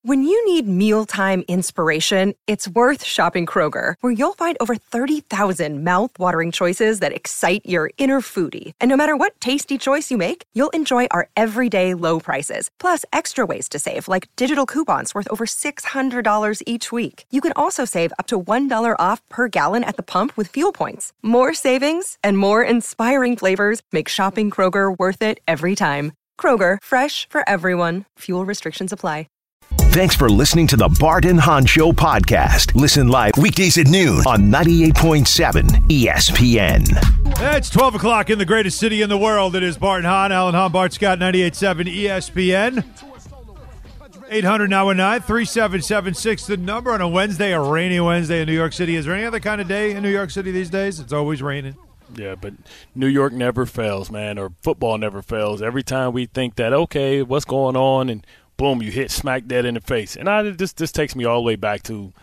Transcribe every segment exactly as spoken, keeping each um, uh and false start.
When you need mealtime inspiration, it's worth shopping Kroger, where you'll find over thirty thousand mouth-watering choices that excite your inner foodie. And no matter what tasty choice you make, you'll enjoy our everyday low prices, plus extra ways to save, like digital coupons worth over six hundred dollars each week. You can also save up to one dollar off per gallon at the pump with fuel points. More savings and more inspiring flavors make shopping Kroger worth it every time. Kroger, fresh for everyone. Fuel restrictions apply. Thanks for listening to the Bart and Hahn Show podcast. Listen live weekdays at noon on ninety-eight point seven E S P N. It's twelve o'clock in the greatest city in the world. It is Bart and Hahn. Alan Hahn, Bart Scott, ninety-eight point seven E S P N. eight hundred nine one nine three seven seven six, the number on a Wednesday, a rainy Wednesday in New York City. Is there any other kind of day in New York City these days? It's always raining. Yeah, but New York never fails, man, or football never fails. Every time we think that, okay, what's going on, and boom, you hit smack dead in the face. And I this this takes me all the way back to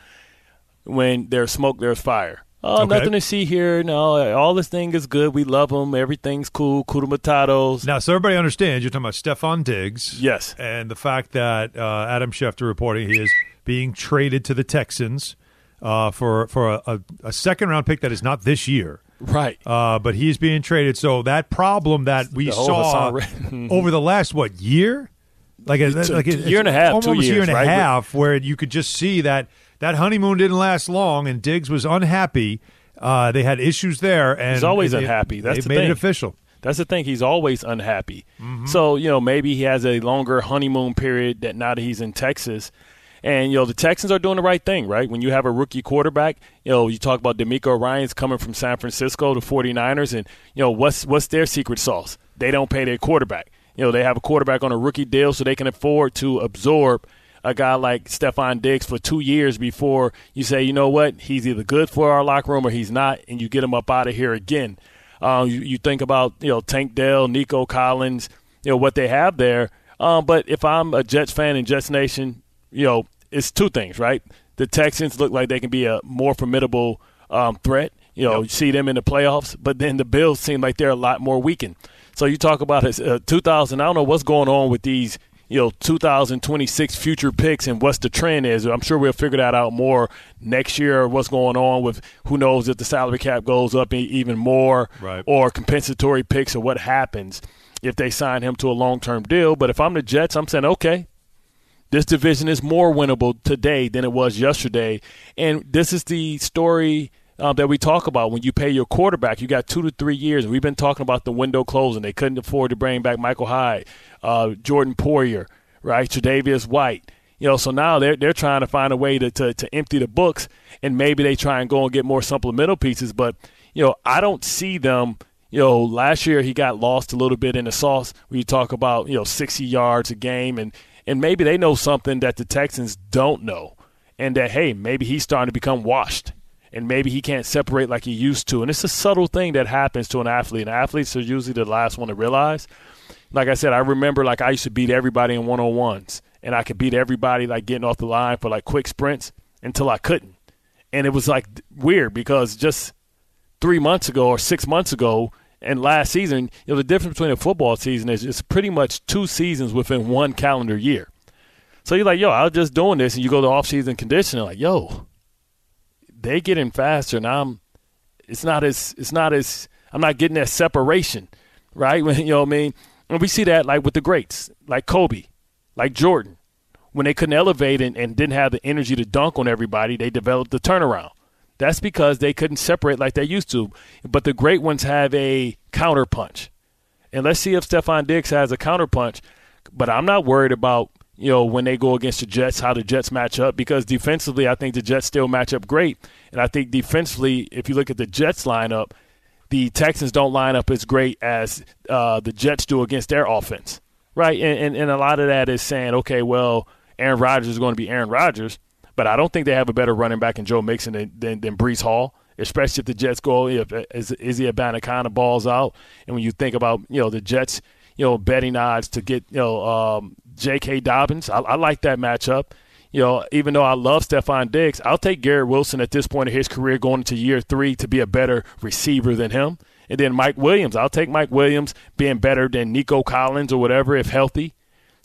when there's smoke, there's fire. Oh, okay. Nothing to see here. No, all this thing is good. We love them. Everything's cool. Kuda Matatos. Now, so everybody understands, you're talking about Stephon Diggs. Yes. And the fact that uh, Adam Schefter reporting he is being traded to the Texans uh, for, for a, a, a second-round pick that is not this year. Right. Uh, but he's being traded. So that problem that we the saw over the last, what, year? Like a, two, like a year and a half, almost two years, a year and right? a half, where you could just see that that honeymoon didn't last long, and Diggs was unhappy. Uh, they had issues there, and he's always they, unhappy. That's they the made thing. it official. That's the thing. He's always unhappy. Mm-hmm. So you know, maybe he has a longer honeymoon period that now that he's in Texas. And, you know, the Texans are doing the right thing, right? When you have a rookie quarterback, you know, you talk about DeMeco Ryans coming from San Francisco to 49ers, and, you know, what's what's their secret sauce? They don't pay their quarterback. You know, they have a quarterback on a rookie deal so they can afford to absorb a guy like Stephon Diggs for two years before you say, you know what, he's either good for our locker room or he's not, and you get him up out of here again. Um, you, you think about, you know, Tank Dell, Nico Collins, you know, what they have there. Um, but if I'm a Jets fan in Jets Nation, you know, it's two things, right? The Texans look like they can be a more formidable um, threat. You know, yep. You see them in the playoffs, but then the Bills seem like they're a lot more weakened. So you talk about uh, two thousand. I don't know what's going on with these, you know, two thousand twenty-six future picks and what's the trend is. I'm sure we'll figure that out more next year. What's going on with who knows if the salary cap goes up even more, right, or compensatory picks, or what happens if they sign him to a long-term deal. But if I'm the Jets, I'm saying, okay, this division is more winnable today than it was yesterday. And this is the story um, that we talk about. When you pay your quarterback, you got two to three years. We've been talking about the window closing. They couldn't afford to bring back Michael Hyde, uh, Jordan Poyer, right, Tre'Davious White. You know, so now they're they're trying to find a way to, to to empty the books, and maybe they try and go and get more supplemental pieces. But, you know, I don't see them. You know, last year he got lost a little bit in the sauce when you talk about, you know, sixty yards a game, and And maybe they know something that the Texans don't know, and that, hey, maybe he's starting to become washed, and maybe he can't separate like he used to. And it's a subtle thing that happens to an athlete, and athletes are usually the last one to realize. Like I said, I remember, like, I used to beat everybody in one-on-ones, and I could beat everybody, like, getting off the line for, like, quick sprints until I couldn't. And it was, like, weird because just three months ago or six months ago and last season, you know, the difference between a football season is it's pretty much two seasons within one calendar year. So you're like, yo, I was just doing this, and you go to off-season conditioning, like, yo, they getting faster, and I'm, it's not as, it's not as, I'm not getting that separation, right? When, you know what I mean? And we see that, like, with the greats, like Kobe, like Jordan. When they couldn't elevate and, and didn't have the energy to dunk on everybody, they developed the turnaround. That's because they couldn't separate like they used to. But the great ones have a counterpunch. And let's see if Stephon Diggs has a counterpunch. But I'm not worried about, you know, when they go against the Jets, how the Jets match up. Because defensively, I think the Jets still match up great. And I think defensively, if you look at the Jets lineup, the Texans don't line up as great as uh, the Jets do against their offense. Right? And, and, and a lot of that is saying, okay, well, Aaron Rodgers is going to be Aaron Rodgers. But I don't think they have a better running back in Joe Mixon than, than, than Breece Hall, especially if the Jets go, if Izzy Abanikanda balls out. And when you think about, you know, the Jets, you know, betting odds to get, you know, um, J K. Dobbins, I, I like that matchup. You know, even though I love Stephon Diggs, I'll take Garrett Wilson at this point in his career going into year three to be a better receiver than him. And then Mike Williams, I'll take Mike Williams being better than Nico Collins or whatever if healthy.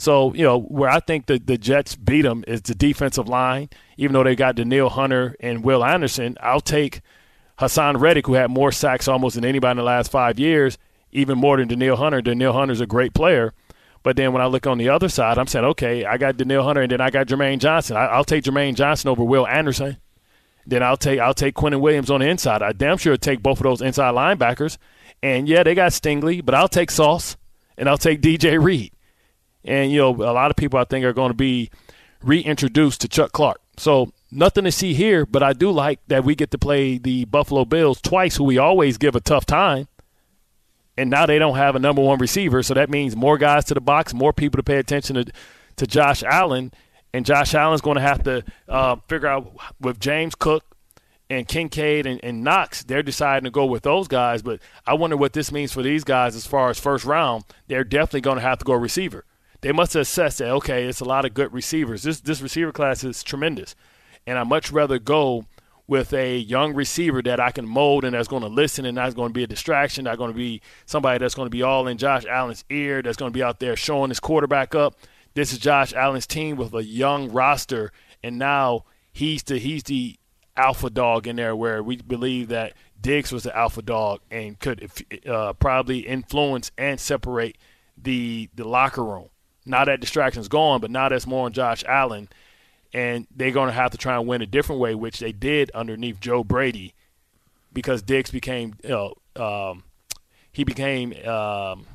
So, you know, where I think the, the Jets beat them is the defensive line. Even though they got Danielle Hunter and Will Anderson, I'll take Hassan Reddick, who had more sacks almost than anybody in the last five years, even more than Danielle Hunter. Danielle Hunter's a great player. But then when I look on the other side, I'm saying, okay, I got Danielle Hunter and then I got Jermaine Johnson. I, I'll take Jermaine Johnson over Will Anderson. Then I'll take I'll take Quentin Williams on the inside. I damn sure take both of those inside linebackers. And, yeah, they got Stingley, but I'll take Sauce and I'll take D J Reed. And, you know, a lot of people I think are going to be reintroduced to Chuck Clark. So nothing to see here, but I do like that we get to play the Buffalo Bills twice, who we always give a tough time. And now they don't have a number one receiver, so that means more guys to the box, more people to pay attention to, to Josh Allen. And Josh Allen's going to have to uh, figure out with James Cook and Kincaid and, and Knox, they're deciding to go with those guys. But I wonder what this means for these guys as far as first round. They're definitely going to have to go receiver. They must assess that, okay, it's a lot of good receivers. This this receiver class is tremendous. And I'd much rather go with a young receiver that I can mold and that's going to listen and not going to be a distraction, not going to be somebody that's going to be all in Josh Allen's ear, that's going to be out there showing his quarterback up. This is Josh Allen's team with a young roster, and now he's the he's the alpha dog in there, where we believe that Diggs was the alpha dog and could uh, probably influence and separate the the locker room. Now that distraction's gone, but now that's more on Josh Allen, and they're going to have to try and win a different way, which they did underneath Joe Brady, because Diggs became, you know, um, he became um,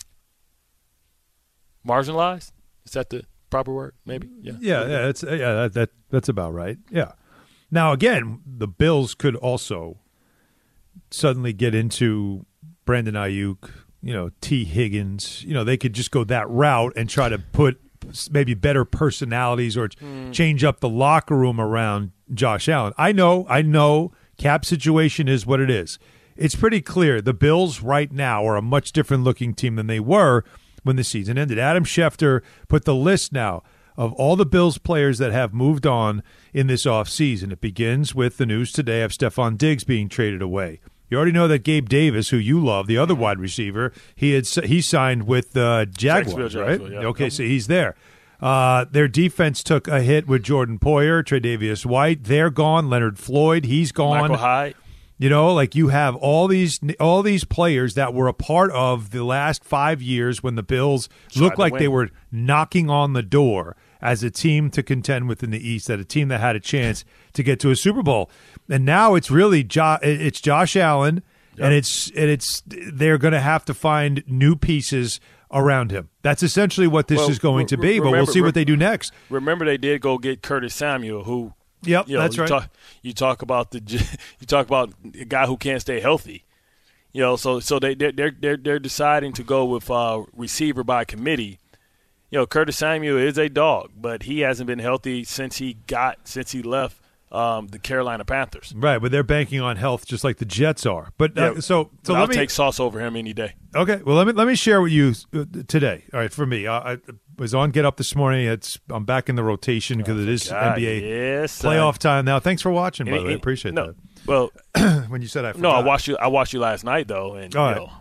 marginalized. Is that the proper word? Maybe. Yeah. Yeah. Yeah. That's yeah. That, that that's about right. Yeah. Now again, the Bills could also suddenly get into Brandon Ayuk, you know, T. Higgins. You know, they could just go that route and try to put maybe better personalities or mm. change up the locker room around Josh Allen. I know, I know cap situation is what it is. It's pretty clear the Bills right now are a much different looking team than they were when the season ended. Adam Schefter put the list now of all the Bills players that have moved on in this offseason. It begins with the news today of Stephon Diggs being traded away. You already know that Gabe Davis, who you love, the other wide receiver, he had he signed with uh, Jaguars, right? Yeah. Okay, so he's there. Uh, their defense took a hit with Jordan Poyer, Tre'Davious White. They're gone. Leonard Floyd, he's gone. Michael Hyde. You know, like you have all these all these players that were a part of the last five years when the Bills Tried looked like win. They were knocking on the door as a team to contend within the East, that a team that had a chance to get to a Super Bowl. And now it's really jo- it's Josh Allen, yep. and it's and it's they're going to have to find new pieces around him. That's essentially what this well, is going to be. Remember, but we'll see what they do next. Remember, they did go get Curtis Samuel, who yep, you know, that's you right. Talk, you talk about the you talk about a guy who can't stay healthy. You know, so so they they're they're they're deciding to go with uh, receiver by committee. You know, Curtis Samuel is a dog, but he hasn't been healthy since he got since he left um, the Carolina Panthers. Right, but they're banking on health just like the Jets are. But uh, yeah, so so I'll let me take Sauce over him any day. Okay, well let me let me share with you uh, today. All right, for me, I, I was on Get Up this morning. It's I'm back in the rotation because oh, it is God, N B A yes, playoff time now. Thanks for watching, by and, the way. I appreciate no, that. Well, when you said I forgot. no, I watched you. I watched you last night though, and All you right. know.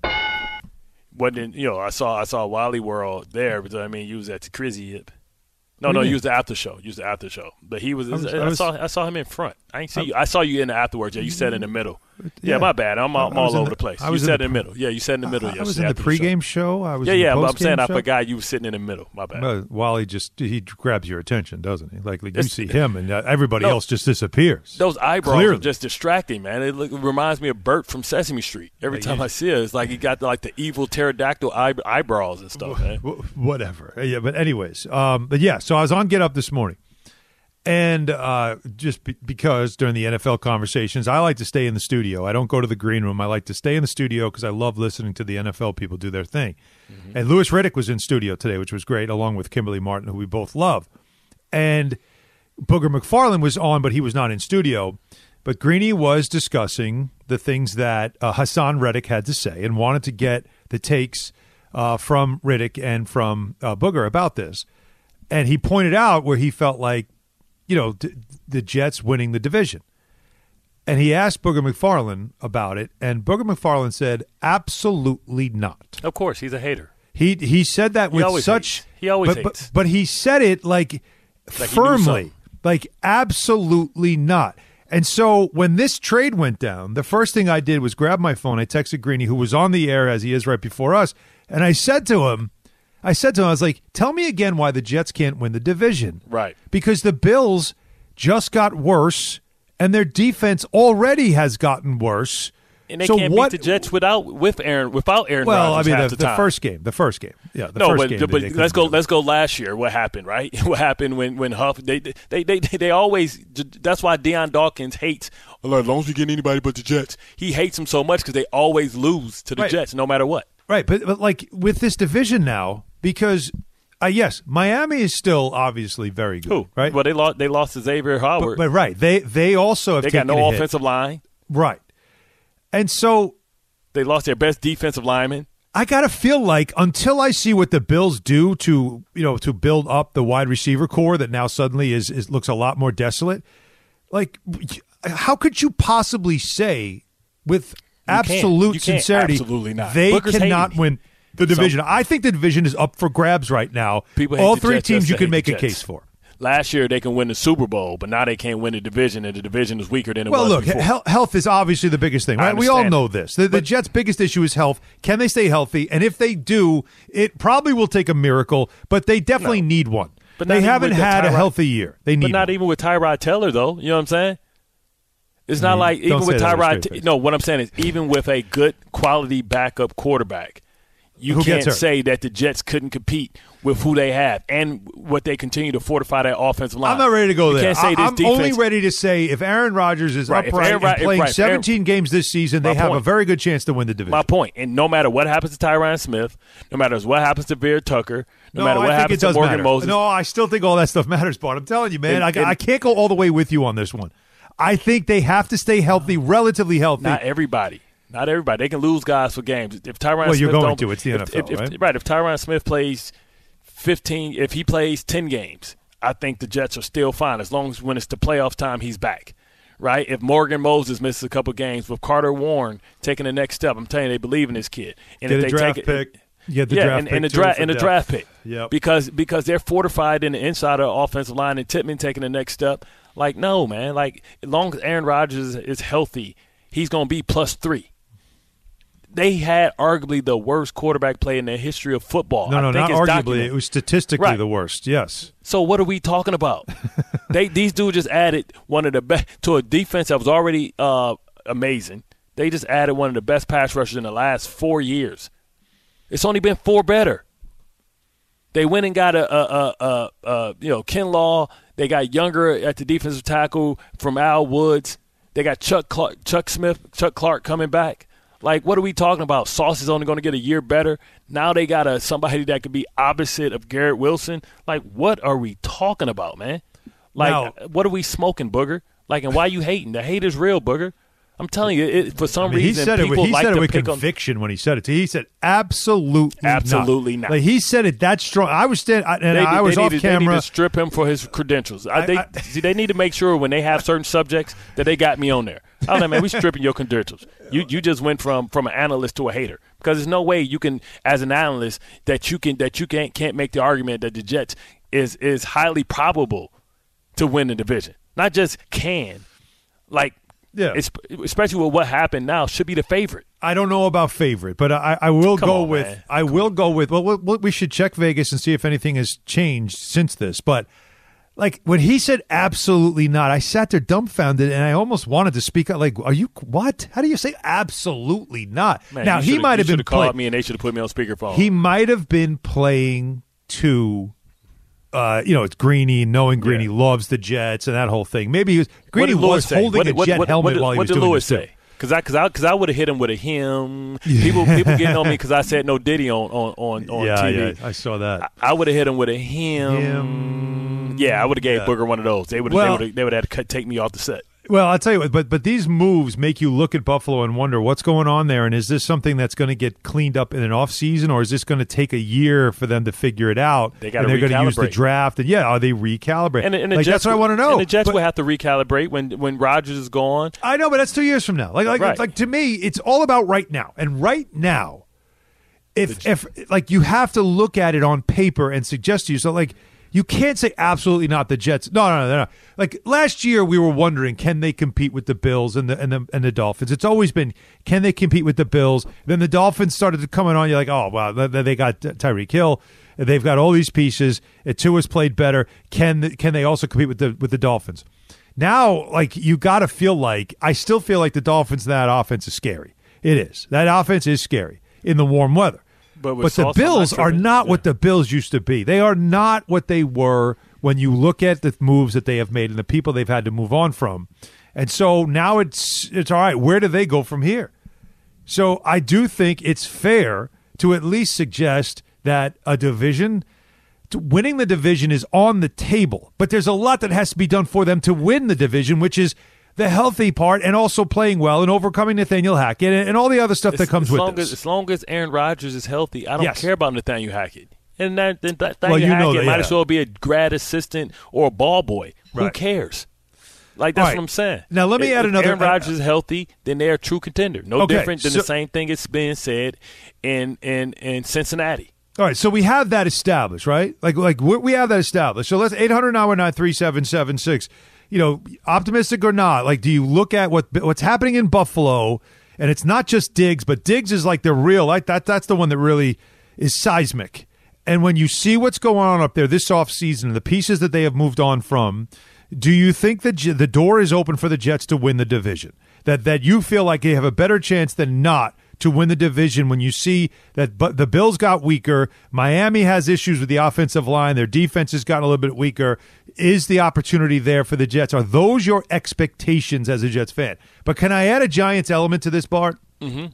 Wasn't you know? I saw I saw Wally World there, but I mean, you was at the Crizzy Hip. No, no, use the after show. Use the after show. But he was. I, was, I, I was, saw. I saw him in front. I ain't see I, you. I saw you in the afterwards. Yeah, you sat in the middle. Yeah, yeah my bad. I'm, I'm all over the, the place. I was you sat in the, in the middle. Yeah, you sat in the middle. I, I was in the pregame show. show. I was. Yeah, in the yeah. But I'm saying show. I forgot you were sitting in the middle. My bad. Well, Wally just he grabs your attention, doesn't he? Like, like you see him, and uh, everybody no, else just disappears. Those eyebrows Clearly. are just distracting, man. It, look, it reminds me of Bert from Sesame Street. Every time I see it, it's like he got like the evil pterodactyl eye, eyebrows and stuff. Man. Whatever. Yeah, but anyways, um, but yeah. So I was on Get Up this morning. And uh, just be- because during the N F L conversations, I like to stay in the studio. I don't go to the green room. I like to stay in the studio because I love listening to the N F L people do their thing. Mm-hmm. And Louis Riddick was in studio today, which was great, along with Kimberly Martin, who we both love. And Booger McFarland was on, but he was not in studio. But Greeny was discussing the things that uh, Hassan Reddick had to say and wanted to get the takes uh, from Riddick and from uh, Booger about this. And he pointed out where he felt like, you know, d- the Jets winning the division. And he asked Booger McFarland about it, and Booger McFarland said, absolutely not. Of course, he's a hater. He he said that with he such. Hates. He always but, hates. But, but he said it like, like firmly, like absolutely not. And so when this trade went down, the first thing I did was grab my phone. I texted Greeny, who was on the air as he is right before us, and I said to him, I said to him, I was like, tell me again why the Jets can't win the division. Right. Because the Bills just got worse, and their defense already has gotten worse. And they so can't what, beat the Jets without with Aaron without Aaron well, Rodgers I mean, half the, the, the time. first game, the first game, yeah, the no, first but, game. but they, they let's go. do. Let's go. Last year, what happened? Right? What happened when when Huff? They they they they, they always. That's why Deion Dawkins hates. Well, as long as we get anybody but the Jets, he hates them so much because they always lose to the right. Jets, no matter what. Right, but but like with this division now, because uh, yes, Miami is still obviously very good. Who? Right? Well, they lost. They lost to Xavier Howard. But, but right, they they also have they got taken no a hit. offensive line. Right, and so. They lost their best defensive lineman. I gotta feel like until I see what the Bills do to you know to build up the wide receiver core that now suddenly is, is looks a lot more desolate. Like, how could you possibly say with You absolute can't. You can't. sincerity Absolutely not. they Booker's cannot hating me. win the division? So, I think the division is up for grabs right now. People hate All the three Jets teams just you to can hate make the a Jets. case for. Last year they can win the Super Bowl, but now they can't win the division, and the division is weaker than it Well, was look, before. he- health is obviously the biggest thing, I right? We all understand know it. this. The, the Jets' biggest issue is health. Can they stay healthy? And if they do, it probably will take a miracle, but they definitely No. need one. But they not even haven't with the had a Tyrod- healthy year. They need But not one. even with Tyrod Taylor, though. You know what I'm saying? It's not mean, like don't even say with that with a Tyrod. straight T- face. no, what I'm saying is even with a good quality backup quarterback, you Who gets can't hurt? say that the Jets couldn't compete with who they have and what they continue to fortify their offensive line. I'm not ready to go you there. Can't say I- this I'm defense, only ready to say if Aaron Rodgers is Right, if upright Aaron Rod- and if- playing right, if Aaron- seventeen games this season, they My have a point. very good chance to win the division. My point. And no matter what happens to Tyron Smith, no matter what happens to Veer Tucker, no, matter I what think happens it does to Morgan matter. Moses. No, I still think all that stuff matters, Bart. I'm telling you, man. And- I, and- I can't go all the way with you on this one. I think they have to stay healthy, relatively healthy. Not everybody. Not everybody. They can lose guys for games. If Tyron Well, Smith you're going don't- to. It's the if, N F L, if, if, right? Right. If Tyron Smith plays fifteen, if he plays ten games, I think the Jets are still fine as long as when it's the playoffs time, he's back. Right? If Morgan Moses misses a couple games, with Carter Warren taking the next step, I'm telling you, they believe in this kid. And Get if a they draft take it, pick. You get the yeah, draft and, pick and the too draft for and the depth. draft pick. Yep. Because because they're fortified in the inside of the offensive line, and Tippmann taking the next step. Like, no, man. Like, as long as Aaron Rodgers is healthy, he's going to be plus three. They had arguably the worst quarterback play in the history of football. No, I no, think not it's arguably. documented. It was statistically Right. the worst. Yes. So what are we talking about? they These dudes just added one of the best to a defense that was already uh, amazing. They just added one of the best pass rushers in the last four years. It's only been four better. They went and got a, a, a, a, a you know Kinlaw. They got younger at the defensive tackle from Al Woods. They got Chuck Clark, Chuck Smith, Chuck Clark coming back. Like, what are we talking about? Sauce is only going to get a year better. Now they got a somebody that could be opposite of Garrett Wilson. Like, what are we talking about, man? Like, Now- what are we smoking, Booger? Like, and why you hating? The hate is real, Booger. I'm telling you, it, for some I mean, he reason, said it. people With, he like said it to with pick on. conviction when he said it. He said absolutely, Absolutely not. Like he said it that strong. I was standing, and They, I was they off need to, They camera. need to strip him for his credentials. I, I- they, I- see, they need to make sure when they have certain subjects that they got me on there. I was like, man, we stripping your credentials. You you just went from, from an analyst to a hater because there's no way you can, as an analyst, that you can that you can't can't make the argument that the Jets is is highly probable to win the division. Not just can, like. Yeah. It's, especially with what happened now, should be the favorite. I don't know about favorite, but I, I will Come go on, with. man. I will go with. Well, we we should check Vegas and see if anything has changed since this. But like when he said absolutely not, I sat there dumbfounded, and I almost wanted to speak out. Like, are you what? How do you say absolutely not? Man, now you he should've- might you have been should've called playing. me, and they should have put me on speakerphone. He might have been playing to. Uh, you know, it's Greeny, knowing Greeny Yeah. loves the Jets and that whole thing. Maybe he was Greeny What did Lewis was say? holding What a did- what- Jet what- helmet what did- while he what was did doing Lewis this say? Because I, cause I, cause I would have hit him with a him. People, people getting on me because I said no Diddy on on on, on yeah, T V. yeah, I saw that. I, I would have hit him with a him. Him. Yeah, I would have gave Yeah. Booger one of those. They would Well- have. They would have had to cut, take me off the set. Well, I'll tell you what, but but these moves make you look at Buffalo and wonder what's going on there, and is this something that's going to get cleaned up in an off season, or is this going to take a year for them to figure it out? They gotta and they're going to use the recalibrate. draft, and yeah, are they recalibrate? And, and the like, Jets that's what I will- want to know. And the Jets But- will have to recalibrate when when Rodgers is gone. I know, but that's two years from now. Like, like, Right. like to me, it's all about right now, and right now, if if like you have to look at it on paper and suggest to yourself, like you can't say absolutely not the Jets. No, no, no, they're not. Like last year, we were wondering, can they compete with the Bills and the and the and the Dolphins? It's always been, can they compete with the Bills? Then the Dolphins started to come on. You're like, oh wow, they got Tyreek Hill. They've got all these pieces. Tua's played better. Can can they also compete with the with the Dolphins? Now, like you got to feel like I still feel like the Dolphins. That offense is scary. It is. That offense is scary in the warm weather. But, but the Bills not are not yeah. what the Bills used to be. They are not what they were when you look at the moves that they have made and the people they've had to move on from. And so now it's it's all right. Where do they go from here? So I do think it's fair to at least suggest that a division, winning the division is on the table. But there's a lot that has to be done for them to win the division, which is the healthy part and also playing well and overcoming Nathaniel Hackett and, and all the other stuff as, that comes as with long this. As, as long as Aaron Rodgers is healthy, I don't yes. care about Nathaniel Hackett. And that, that, that Nathaniel well, you Hackett know that, might yeah. as well be a grad assistant or a ball boy. Right. Who cares? Like, that's right. what I'm saying. Now, let me if, add another. If Aaron Rodgers is healthy, then they're a true contender. No okay, different than so, the same thing that's being said in, in, in Cincinnati. All right, so we have that established, right? Like, like we have that established. So let's eight hundred nine one nine three seven seven six. You know, optimistic or not, like, do you look at what what's happening in Buffalo, and it's not just Diggs, but Diggs is like the real, like that. That's the one that really is seismic. And when you see what's going on up there this offseason, the pieces that they have moved on from, do you think that the door is open for the Jets to win the division? That that you feel like they have a better chance than not to win the division when you see that but the Bills got weaker, Miami has issues with the offensive line, their defense has gotten a little bit weaker. Is the opportunity there for the Jets? Are those your expectations as a Jets fan? But can I add a Giants element to this, Bart? Mm-hmm.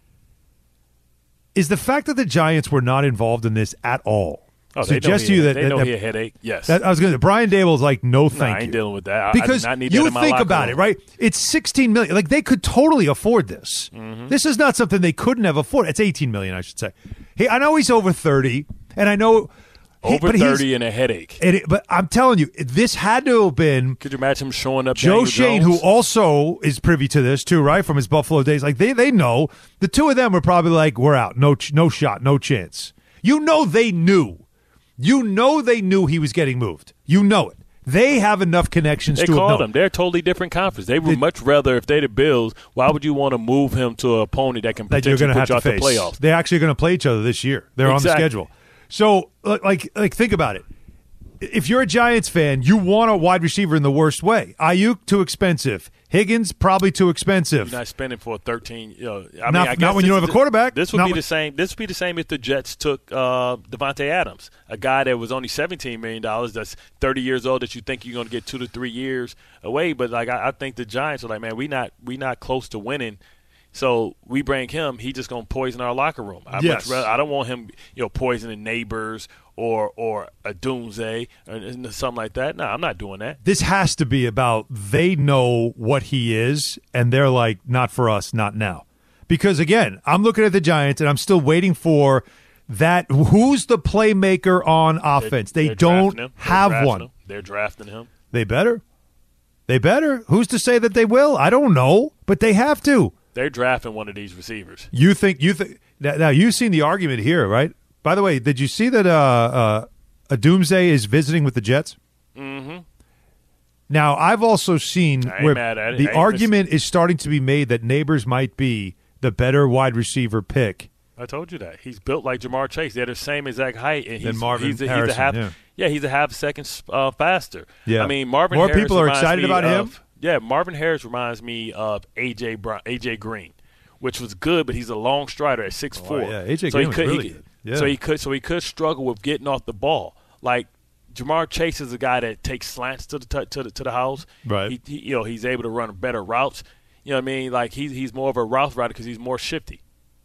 Is the fact that the Giants were not involved in this at all oh, suggest to you that they know that, he a headache? Yes. That, I was going to. Brian Dable's like, no, thank no, I ain't you. dealing with that. I, because I do not need you that in my think locker about room. it, right? It's sixteen million dollars. Like they could totally afford this. Mm-hmm. This is not something they couldn't have afforded. It's eighteen million dollars, I should say. Hey, I know he's over thirty, and I know he, over but thirty and a headache. And it, but I'm telling you, this had to have been. Could you imagine him showing up? Joe Daniel Shane, Jones? who also is privy to this too, right, from his Buffalo days. Like they, they know the two of them were probably like, we're out, no, no shot, no chance. You know, they knew. You know, they knew he was getting moved. You know it. They have enough connections they to called have him. They're a totally different conference. They would They- much rather, if they're the Bills, why would you want to move him to an opponent that can that you're potentially going to put have you to out face. the playoffs? They're actually going to play each other this year. They're Exactly. on the schedule. So, like, like think about it. If you're a Giants fan, you want a wide receiver in the worst way. Ayuk, too expensive. Higgins, probably too expensive. You're not spending for a thirteen. You know, I Not- mean, I not guess when you this- don't have a quarterback. This would Not be when- the same. This would be the same if the Jets took uh, Devontae Adams, a guy that was only seventeen million dollars. That's thirty years old. That you think you're going to get two to three years away. But like I, I think the Giants are like, man, we not we not close to winning. So we bring him. He just gonna poison our locker room. I Yes. much rather, I don't want him, you know, poisoning neighbors or or a doomsday or something like that. No, I'm not doing that. This has to be about they know what he is, and they're like, not for us, not now. Because, again, I'm looking at the Giants, and I'm still waiting for that. Who's the playmaker on offense? They're, they they're don't him. have they're one. Him. They're drafting him. They better. They better. Who's to say that they will? I don't know, but they have to. They're drafting one of these receivers. You think you think now, now you've seen the argument here, right? By the way, did you see that uh, uh, a Doomsday is visiting with the Jets? Mm-hmm. Now, I've also seen I ain't where mad at it. the I ain't argument is starting to be made that Neighbors might be the better wide receiver pick. I told you that. He's built like Jamar Chase. They're the same exact height. And he's, Than Marvin he's a, Harrison, he's a half, yeah. yeah, he's a half second uh, faster. Yeah. I mean, Marvin More Harris people are reminds excited me about of, him? Yeah, Marvin Harris reminds me of A J. Brown, A J. Green, which was good, but he's a long strider at six foot four. Oh, yeah, A J so Green he was could, really he, good. Yeah. So he could so he could struggle with getting off the ball. Like Jamar Chase is a guy that takes slants to the t- to the to the house. Right. He, he, you know, he's able to run better routes. You know what I mean? Like he's he's more of a route runner because he's more shifty.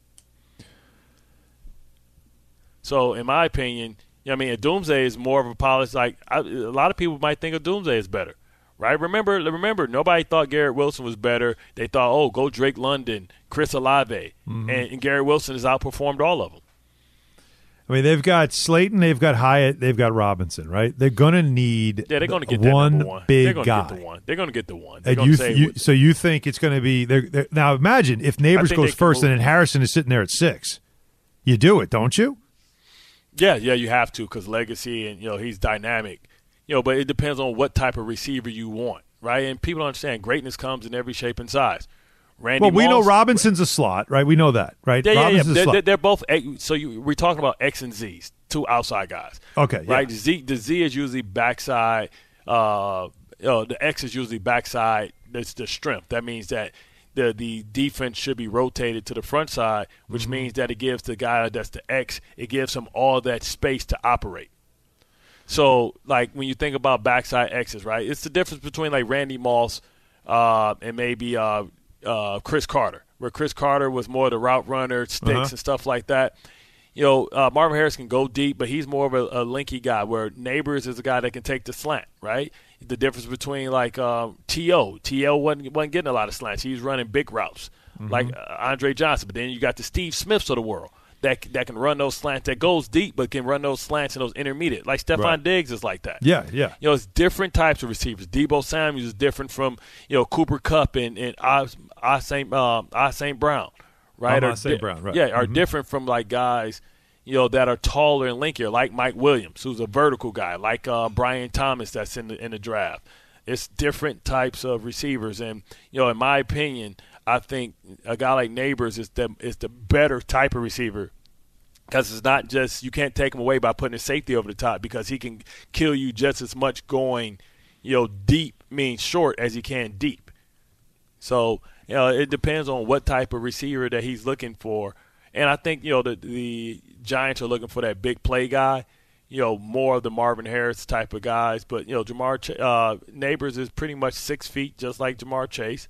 So in my opinion, you know what I mean, a Doomsday is more of a polish. Like I, a lot of people might think a Doomsday is better. Right? Remember, remember, nobody thought Garrett Wilson was better. They thought, oh, go Drake London, Chris Olave, Mm-hmm. and, and Garrett Wilson has outperformed all of them. I mean, they've got Slayton, they've got Hyatt, they've got Robinson, right? They're going to need Yeah, they're going to get that one number one. big they're gonna guy. Get the one. They're going to get the one. They're And going you, to say, you, so you think it's going to be they're, they're, now? Imagine if Neighbors think goes they can first, move. and then Harrison is sitting there at six. you do it, don't you? Yeah, yeah, you have to because legacy and, you know, he's dynamic. You know, but it depends on what type of receiver you want, right? And people don't understand greatness comes in every shape and size. Randy well, we Moss, know Robinson's a slot, right? We know that, right? Yeah, yeah, yeah. Robinson's a They're, slot. they're, they're both – so you, we're talking about X and Zs, two outside guys. Okay, right? yeah. Z, the Z is usually backside. Uh, you know, the X is usually backside. That's the strength. That means that the the defense should be rotated to the front side, which mm-hmm. means that it gives the guy that's the X, it gives him all that space to operate. So, like, when you think about backside X's, right, it's the difference between, like, Randy Moss uh, and maybe uh, uh, Chris Carter, where Chris Carter was more the route runner, sticks uh-huh. and stuff like that. You know, uh, Marvin Harris can go deep, but he's more of a, a linky guy, where Neighbors is a guy that can take the slant, right? The difference between, like, um, T O T O wasn't, wasn't getting a lot of slants. He was running big routes, mm-hmm. like uh, Andre Johnson. But then you got the Steve Smiths of the world that that can run those slants, that goes deep, but can run those slants and those intermediate. Like Stephon right. Diggs is like that. Yeah, yeah. You know, it's different types of receivers. Deebo Samuels is different from, you know, Cooper Kupp and, and I, I Saint um, I Saint Brown, right? I Saint Brown, right. Yeah, are mm-hmm. different from, like, guys – you know, that are taller and linkier, like Mike Williams, who's a vertical guy, like uh, Brian Thomas that's in the in the draft. It's different types of receivers. And, you know, in my opinion, I think a guy like Neighbors is the, is the better type of receiver because it's not just – you can't take him away by putting a safety over the top because he can kill you just as much going, you know, deep means short as he can deep. So, you know, it depends on what type of receiver that he's looking for. And I think, you know, the, the Giants are looking for that big play guy, you know, more of the Marvin Harris type of guys. But, you know, Jamar Ch- uh, Neighbors is pretty much six feet, just like Jamar Chase.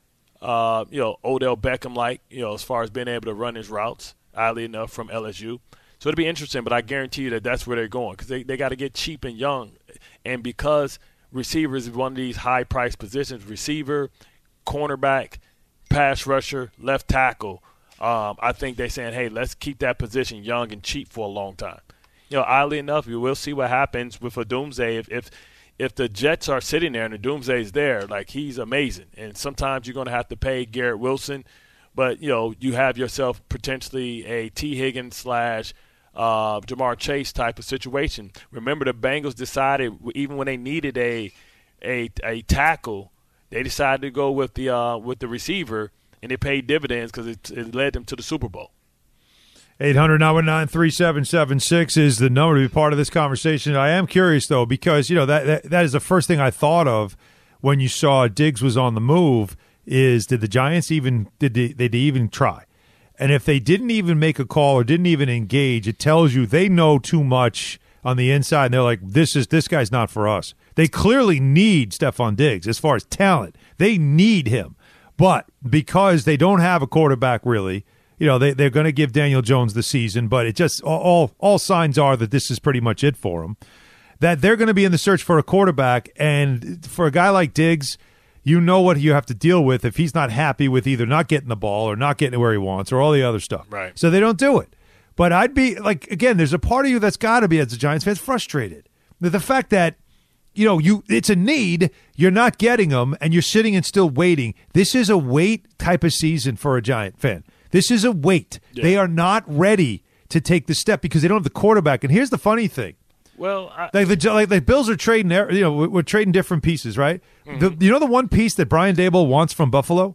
Uh, you know, Odell Beckham-like, you know, as far as being able to run his routes, oddly enough, from L S U. So it'll be interesting, but I guarantee you that that's where they're going because they, they got to get cheap and young. And because receivers is one of these high-priced positions, receiver, cornerback, pass rusher, left tackle, Um, I think they're saying, hey, let's keep that position young and cheap for a long time. You know, oddly enough, we will see what happens with a Doomsday. If if if the Jets are sitting there and the Doomsday is there, like, he's amazing. And sometimes you're going to have to pay Garrett Wilson. But, you know, you have yourself potentially a T. Higgins slash uh, Jamar Chase type of situation. Remember, the Bengals decided, even when they needed a a, a tackle, they decided to go with the uh, with the receiver. And it paid dividends because it, it led them to the Super Bowl. eight hundred nine one nine three seven seven six is the number to be part of this conversation. I am curious, though, because, you know, that, that that is the first thing I thought of when you saw Diggs was on the move is did the Giants even – did they, did they even try? And if they didn't even make a call or didn't even engage, it tells you they know too much on the inside. And they're like, this is this guy's not for us. They clearly need Stephon Diggs as far as talent. They need him. But because they don't have a quarterback really, you know, they, they're going to give Daniel Jones the season, but it just all all signs are that this is pretty much it for them, that they're going to be in the search for a quarterback. And for a guy like Diggs, you know what you have to deal with if he's not happy with either not getting the ball or not getting where he wants or all the other stuff. Right. So they don't do it. But I'd be like, again, there's a part of you that's got to be, as a Giants fan, frustrated. The, the fact that, you know, you it's a need, you're not getting them, and you're sitting and still waiting. This is a wait type of season for a Giant fan. This is a wait. Yeah. They are not ready to take the step because they don't have the quarterback. And here's the funny thing. Well, I, like the like the Bills are trading, you know, we're trading different pieces, right? Mm-hmm. The, you know the one piece that Brian Daboll wants from Buffalo?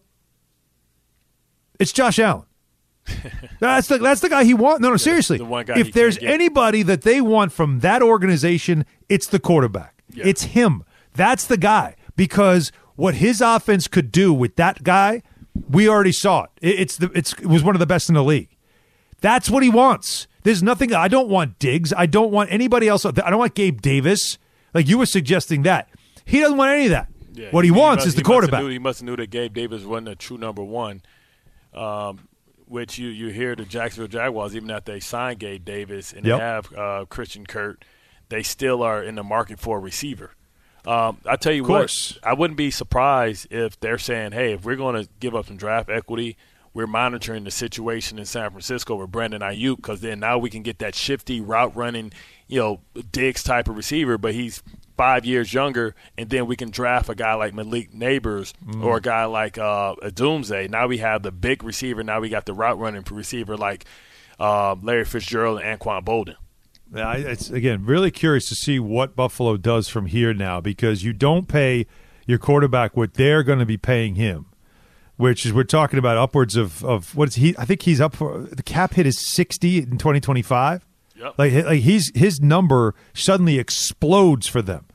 It's Josh Allen. that's the that's the guy he wants. No, no, yeah, seriously. The one guy if there's anybody that they want from that organization, it's the quarterback. Yeah. It's him. That's the guy. Because what his offense could do with that guy, we already saw it. it it's the it's it was one of the best in the league. That's what he wants. There's nothing. I don't want Diggs. I don't want anybody else. I don't want Gabe Davis. Like you were suggesting that. He doesn't want any of that. Yeah, what he, he wants he must, is the he quarterback. Must knew, he must have knew that Gabe Davis wasn't a true number one. Um, which you, you hear the Jacksonville Jaguars, even after they signed Gabe Davis and yep. they have uh, Christian Kirk, they still are in the market for a receiver. Um, I tell you what, I wouldn't be surprised if they're saying, hey, if we're going to give up some draft equity, we're monitoring the situation in San Francisco with Brandon Ayuk because then now we can get that shifty route running, you know, Diggs type of receiver, but he's five years younger, and then we can draft a guy like Malik Neighbors mm. or a guy like uh, a Doomsday. Now we have the big receiver. Now we got the route running receiver like uh, Larry Fitzgerald and Anquan Bolden. Yeah, it's, again, really curious to see what Buffalo does from here now, because you don't pay your quarterback what they're going to be paying him, which is we're talking about upwards of, of what is he? I think he's up for the cap hit is sixty in twenty twenty-five. Yep. Like, like he's his number suddenly explodes for them.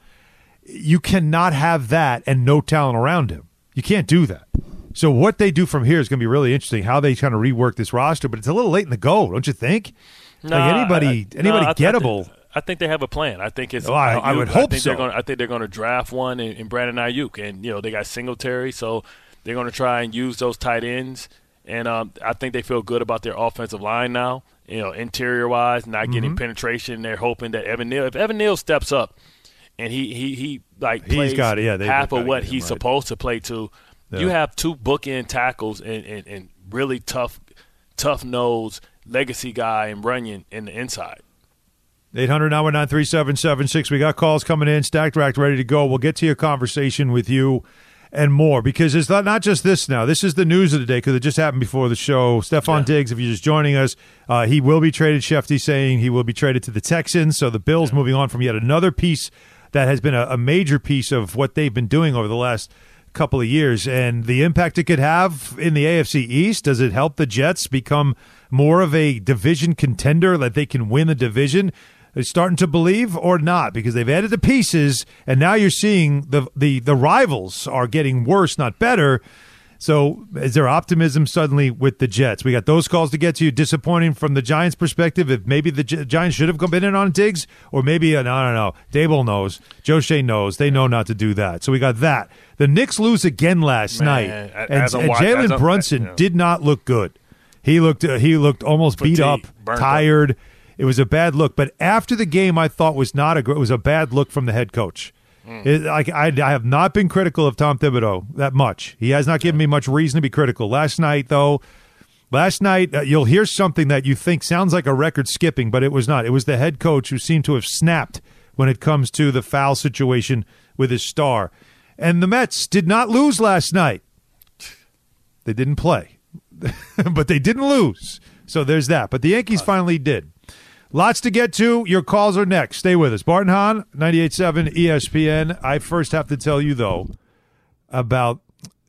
You cannot have that and no talent around him. You can't do that. So what they do from here is going to be really interesting, how they kind of rework this roster, but it's a little late in the go, don't you think? No, like anybody, I, anybody no, I, gettable. I think, I think they have a plan. I think it's. Oh, I, I would I hope think so. They're gonna, I think they're going to draft one in, in Brandon Ayuk, and you know they got Singletary, so they're going to try and use those tight ends. And um, I think they feel good about their offensive line now. You know, interior wise, not mm-hmm. getting penetration. They're hoping that Evan Neal, if Evan Neal steps up, and he he he like he's plays got it. Yeah, half of what him, he's right. supposed to play to. Yeah. You have two bookend tackles and, and, and really tough, tough nose legacy guy and Runyon in the inside. eight hundred nine one nine three seven seven six. We got calls coming in, stacked, racked, ready to go. We'll get to your conversation with you and more, because it's not, not just this now. This is the news of the day because it just happened before the show. Stephon yeah. Diggs, if you're just joining us, uh, he will be traded. Shefty saying he will be traded to the Texans. So the Bills yeah. moving on from yet another piece that has been a, a major piece of what they've been doing over the last couple of years, and the impact it could have in the A F C East. Does it help the Jets become more of a division contender, that they can win the division? They're starting to believe, or not, because they've added the pieces, and now you're seeing the the the rivals are getting worse, not better. So is there optimism suddenly with the Jets? We got those calls to get to. Disappointing from the Giants' perspective, if maybe the Gi- Giants should have been in on Diggs, or maybe, uh, no, no, no. Daboll knows. Joe Shea knows. They know not to do that. So we got that. The Knicks lose again last Man, night, as and, a and watch- Jalen as a- Brunson you know. did not look good. He looked uh, he looked almost beat up, Fatigue, burnt tired. It was a bad look. But after the game, I thought was not a gr- it was a bad look from the head coach. It, like I, I have not been critical of Tom Thibodeau that much. He has not given me much reason to be critical. Last night, though, last night uh, you'll hear something that you think sounds like a record skipping, but it was not. It was the head coach who seemed to have snapped when it comes to the foul situation with his star. And the Mets did not lose last night. They didn't play, but they didn't lose. So there's that. But the Yankees finally did. Lots to get to. Your calls are next. Stay with us. Bart and Hahn, ninety-eight point seven E S P N. I first have to tell you, though, about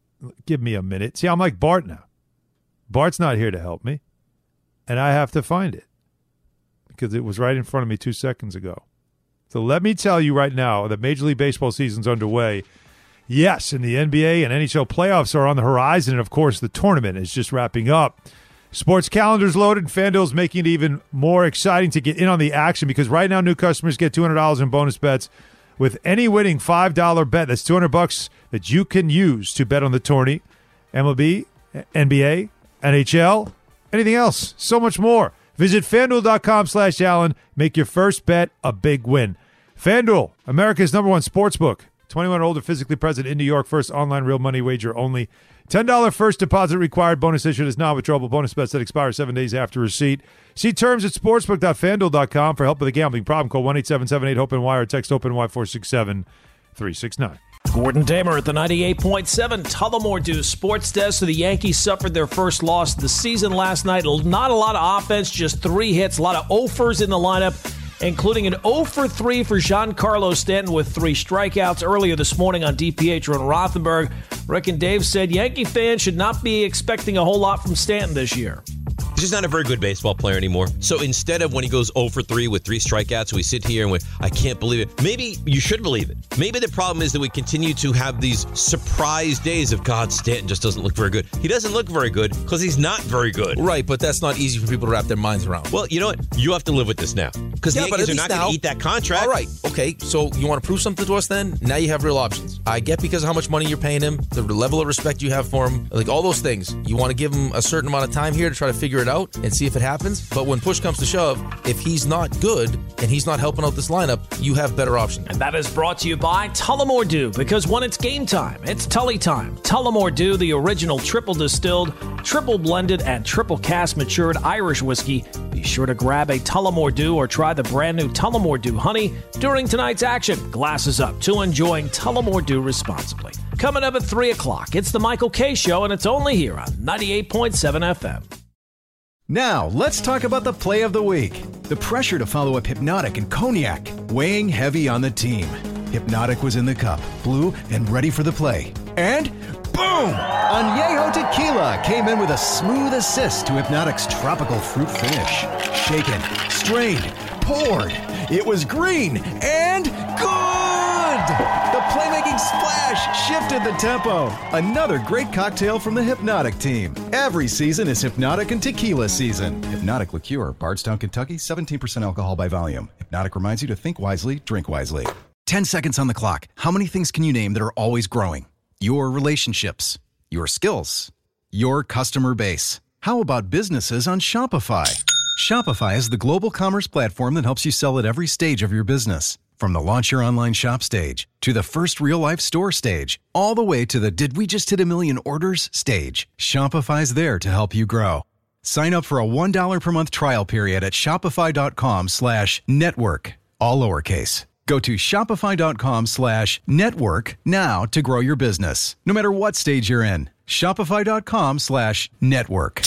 – give me a minute. See, I'm like Bart now. Bart's not here to help me, and I have to find it because it was right in front of me two seconds ago. So let me tell you right now that Major League Baseball season's underway. Yes, and the N B A and N H L playoffs are on the horizon, and, of course, the tournament is just wrapping up. Sports calendar's loaded. FanDuel's making it even more exciting to get in on the action, because right now new customers get two hundred dollars in bonus bets with any winning five dollar bet. That's two hundred bucks that you can use to bet on the tourney, M L B, N B A, N H L, anything else, so much more. Visit FanDuel.com slash Allen. Make your first bet a big win. FanDuel, America's number one sports book. twenty-one or older, physically present in New York. First online real money wager only. ten dollars first deposit required. Bonus issued is non-withdrawable bonus bets that expire seven days after receipt. See terms at sportsbook dot fan duel dot com. For help with a gambling problem, call one eight seven seven eight open Y or text OPENY four six seven three six nine. Gordon Damer at the ninety-eight point seven Tullamore Dew Sports Desk. So the Yankees suffered their first loss of the season last night. Not a lot of offense, just three hits, a lot of offers in the lineup, including an oh for three for Giancarlo Stanton with three strikeouts. Earlier this morning on DiPietro and Rothenberg, Rick and Dave said Yankee fans should not be expecting a whole lot from Stanton this year. He's just not a very good baseball player anymore. So instead of when he goes oh for three with three strikeouts, we sit here and we, I can't believe it. Maybe you should believe it. Maybe the problem is that we continue to have these surprise days of, God, Stanton just doesn't look very good. He doesn't look very good because he's not very good. Right, but that's not easy for people to wrap their minds around. Well, you know what? You have to live with this now. Because Yeah, the but Yankees at are least not going now- to eat that contract. All right, okay, so you want to prove something to us then? Now you have real options. I get because of how much money you're paying him, the level of respect you have for him, like all those things. You want to give him a certain amount of time here to try to figure it out and see if it happens. But when push comes to shove, if he's not good and he's not helping out this lineup, you have better options. And that is brought to you by Tullamore Dew, because when it's game time, it's Tully time. Tullamore Dew, the original triple distilled, triple blended, and triple cask matured Irish whiskey. Be sure to grab a Tullamore Dew or try the brand new Tullamore Dew Honey during tonight's action. Glasses up to enjoying Tullamore Dew responsibly. Coming up at three o'clock, it's the Michael K. Show, and it's only here on ninety-eight point seven F M. Now, let's talk about the play of the week. The pressure to follow up Hypnotic and Cognac, weighing heavy on the team. Hypnotic was in the cup, blue, and ready for the play. And boom! Añejo Tequila came in with a smooth assist to Hypnotic's tropical fruit finish. Shaken, strained, poured. It was green and good! The playmaking splash shifted the tempo. Another great cocktail from the Hypnotic team. Every season is Hypnotic and Tequila season. Hypnotic Liqueur, Bardstown, Kentucky, seventeen percent alcohol by volume. Hypnotic reminds you to think wisely, drink wisely. Ten seconds on the clock. How many things can you name that are always growing? Your relationships, your skills, your customer base. How about businesses on Shopify? Shopify is the global commerce platform that helps you sell at every stage of your business. From the launch your online shop stage, to the first real-life store stage, all the way to the did we just hit a million orders stage, Shopify's there to help you grow. Sign up for a one dollar per month trial period at shopify.com slash network, all lowercase. Go to shopify.com slash network now to grow your business, no matter what stage you're in. Shopify.com slash network.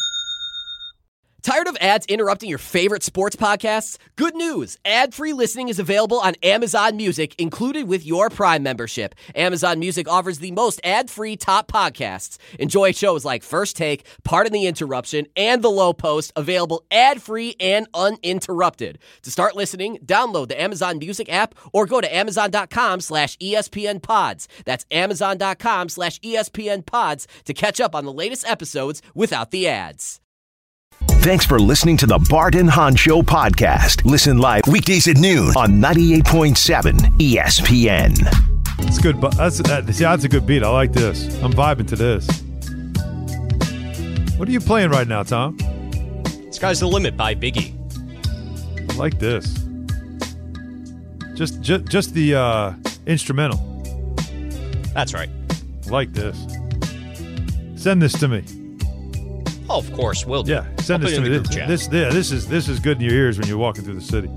Tired of ads interrupting your favorite sports podcasts? Good news! Ad-free listening is available on Amazon Music, included with your Prime membership. Amazon Music offers the most ad-free top podcasts. Enjoy shows like First Take, Pardon the Interruption, and The Low Post, available ad-free and uninterrupted. To start listening, download the Amazon Music app or go to amazon.com slash ESPN pods. That's amazon.com slash ESPN pods to catch up on the latest episodes without the ads. Thanks for listening to the Bart and Hahn Show podcast. Listen live weekdays at noon on ninety-eight point seven E S P N. It's good. But that's, that, see, that's a good beat. I like this. I'm vibing to this. What are you playing right now, Tom? Sky's the Limit by Biggie. I like this. Just, just, just the uh, instrumental. That's right. I like this. Send this to me. Oh, of course, we'll do. Yeah, send I'll this to me. This, this, yeah, this is this is good in your ears when you're walking through the city.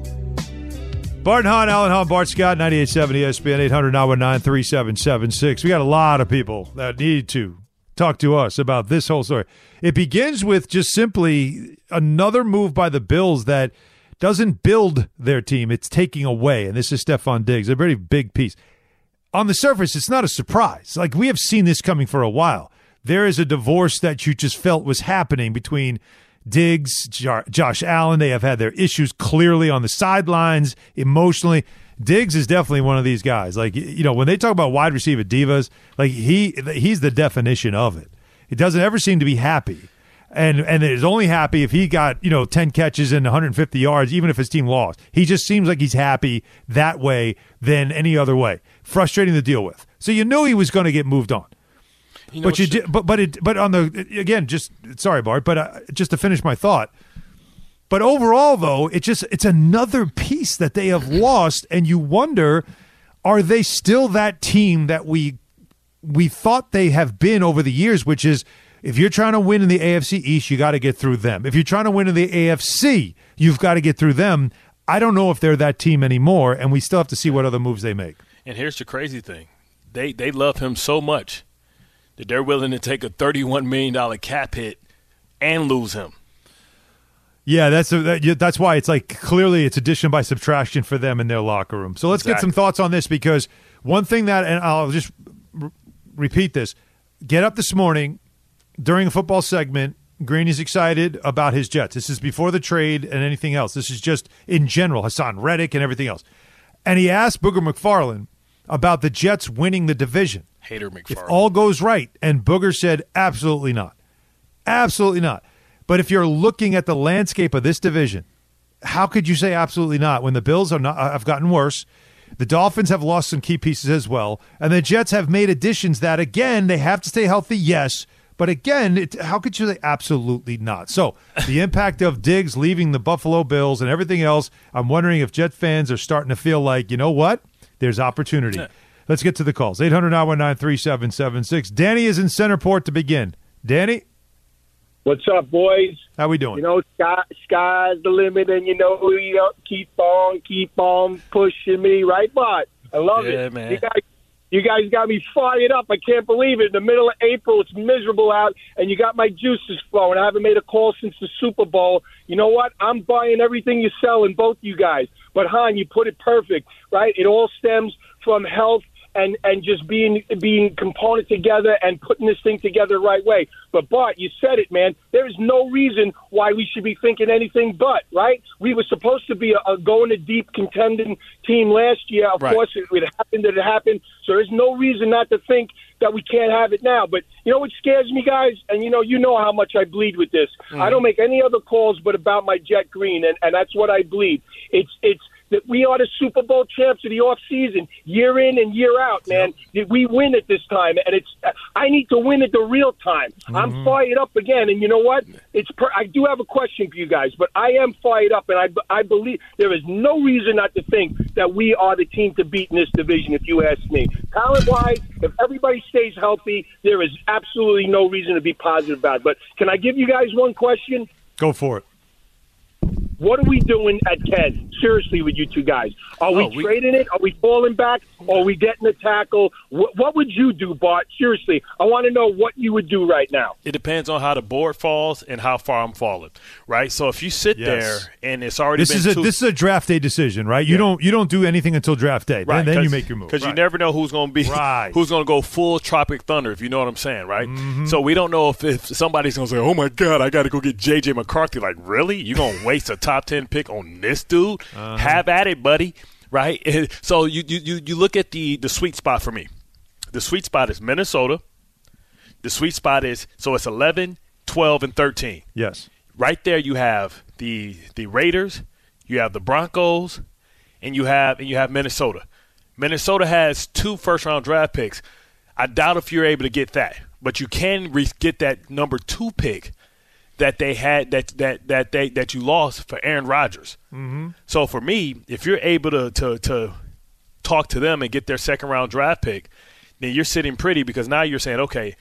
Bart and Hahn, Alan Hahn, Bart Scott, ninety-eight point seven E S P N, eight hundred nine one nine three seven seven six. We got a lot of people that need to talk to us about this whole story. It begins with just simply another move by the Bills that doesn't build their team. It's taking away, and this is Stephon Diggs, a very big piece. On the surface, it's not a surprise. Like, we have seen this coming for a while. There is a divorce that you just felt was happening between Diggs, J- Josh Allen. They have had their issues clearly on the sidelines, emotionally. Diggs is definitely one of these guys. Like, you know, when they talk about wide receiver divas, like he he's the definition of it. He doesn't ever seem to be happy. And and is only happy if he got, you know, ten catches and one hundred fifty yards, even if his team lost. He just seems like he's happy that way than any other way. Frustrating to deal with. So you knew he was going to get moved on. You know, but you did, but but it, but on the again, just sorry, Bart, but uh, just to finish my thought. But overall, though, it just it's another piece that they have lost, and you wonder, are they still that team that we we thought they have been over the years? Which is, if you're trying to win in the A F C East, you got to get through them. If you're trying to win in the A F C, you've got to get through them. I don't know if they're that team anymore, and we still have to see what other moves they make. And here's the crazy thing: they they love him so much that they're willing to take a thirty-one million dollars cap hit and lose him. Yeah, that's a, that, that's why it's like clearly it's addition by subtraction for them in their locker room. So let's exactly. get some thoughts on this, because one thing that, and I'll just r- repeat this, get up this morning during a football segment, Greeny's excited about his Jets. This is before the trade and anything else. This is just in general, Hassan Reddick and everything else. And he asked Booger McFarland about the Jets winning the division. Hater McFarland. If all goes right. And Booger said, absolutely not. Absolutely not. But if you're looking at the landscape of this division, how could you say absolutely not when the Bills are not have gotten worse? The Dolphins have lost some key pieces as well. And the Jets have made additions that, again, they have to stay healthy, yes. But again, it, how could you say absolutely not? So the impact of Diggs leaving the Buffalo Bills and everything else, I'm wondering if Jet fans are starting to feel like, you know what? There's opportunity. Let's get to the calls. eight hundred nine one nine three seven seven six. Danny is in Centerport to begin. Danny? What's up, boys? How we doing? You know, sky, sky's the limit, and you know, you know, keep on, keep on pushing me, right, Bart? I love yeah, it. Man. You guys, You guys got me fired up. I can't believe it. In the middle of April, it's miserable out, and you got my juices flowing. I haven't made a call since the Super Bowl. You know what? I'm buying everything you sell in both you guys. But, Han, you put it perfect, right? It all stems from health and, and just being being component together and putting this thing together the right way. But, Bart, you said it, man. There is no reason why we should be thinking anything but, right? We were supposed to be a, a going to deep contending team last year. Of right. course, it, it happened that it happened. So there's no reason not to think that we can't have it now. But you know what scares me, guys? And you know you know how much I bleed with this. Mm-hmm. I don't make any other calls but about my jet green, and, and that's what I bleed. It's it's that we are the Super Bowl champs of the off season, year in and year out, man. Yep. We win at this time, and it's I need to win at the real time. Mm-hmm. I'm fired up again, and you know what? It's per, I do have a question for you guys, but I am fired up, and I, I believe there is no reason not to think that we are the team to beat in this division, if you ask me. Talent-wise, if everybody stays healthy, there is absolutely no reason to be positive about it. But can I give you guys one question? Go for it. What are we doing at ten? Seriously, with you two guys, are we, oh, we trading it? Are we falling back? Or are we getting a tackle? What, what would you do, Bart? Seriously, I want to know what you would do right now. It depends on how the board falls and how far I'm falling, right? So if you sit yes. there and it's already this been is a two- this is a draft day decision, right? You yeah. don't you don't do anything until draft day, right? Then, then you make your move because right. you never know who's going to be right. who's going to go full Tropic Thunder, if you know what I'm saying, right? Mm-hmm. So we don't know if, if somebody's going to say, "Oh my God, I got to go get J J McCarthy." Like, really? You going to waste a top ten pick on this dude? Uh-huh. Have at it, buddy. Right? So you, you, you look at the, the sweet spot for me. The sweet spot is Minnesota. The sweet spot is – so it's eleven, twelve, and thirteen. Yes. Right there you have the the Raiders, you have the Broncos, and you have and you have Minnesota. Minnesota has two first-round draft picks. I doubt if you're able to get that. But you can re- get that number two pick that they had that that that they that you lost for Aaron Rodgers. Mm-hmm. So for me, if you're able to, to to talk to them and get their second round draft pick, then you're sitting pretty because now you're saying, okay,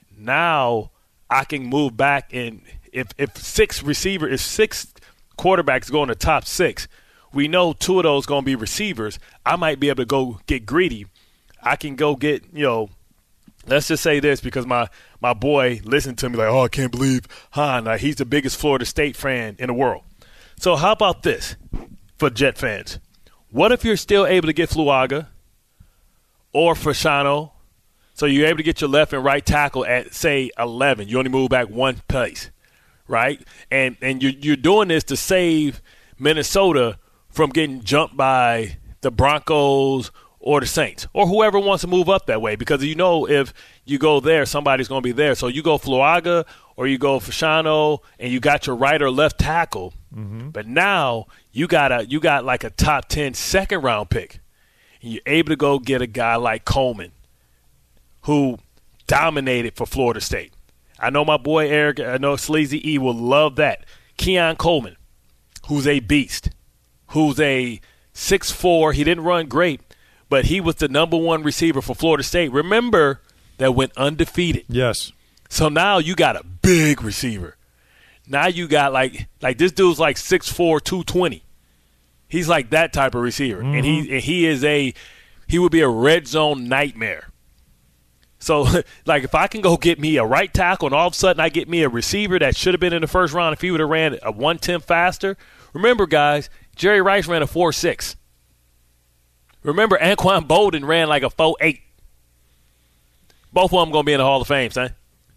now I can move back and if if six receiver if six quarterbacks go in the top six, we know two of those going to be receivers. I might be able to go get greedy. I can go get, you know, let's just say this because my, my boy listened to me like, oh, I can't believe Han. Like, he's the biggest Florida State fan in the world. So how about this for Jet fans? What if you're still able to get Fluaga or Fasciano? So you're able to get your left and right tackle at, say, eleven. You only move back one place, right? And and you're, you're doing this to save Minnesota from getting jumped by the Broncos or the Saints, or whoever wants to move up that way, because you know if you go there, somebody's going to be there. So you go Fluaga or you go Fasciano, and you got your right or left tackle. Mm-hmm. But now you got a you got like a top ten second round pick, and you're able to go get a guy like Coleman, who dominated for Florida State. I know my boy Eric, I know Sleazy E will love that. Keon Coleman, who's a beast, who's a six foot four. He didn't run great, but he was the number one receiver for Florida State. Remember, that went undefeated. Yes. So now you got a big receiver. Now you got like like this dude's like six foot four, two twenty. He's like that type of receiver. Mm-hmm. And he and he is a he would be a red zone nightmare. So like if I can go get me a right tackle and all of a sudden I get me a receiver that should have been in the first round if he would have ran a one ten faster. Remember, guys, Jerry Rice ran a four six. Remember, Anquan Bolden ran like a four eight. Both of them going to be in the Hall of Fame, son.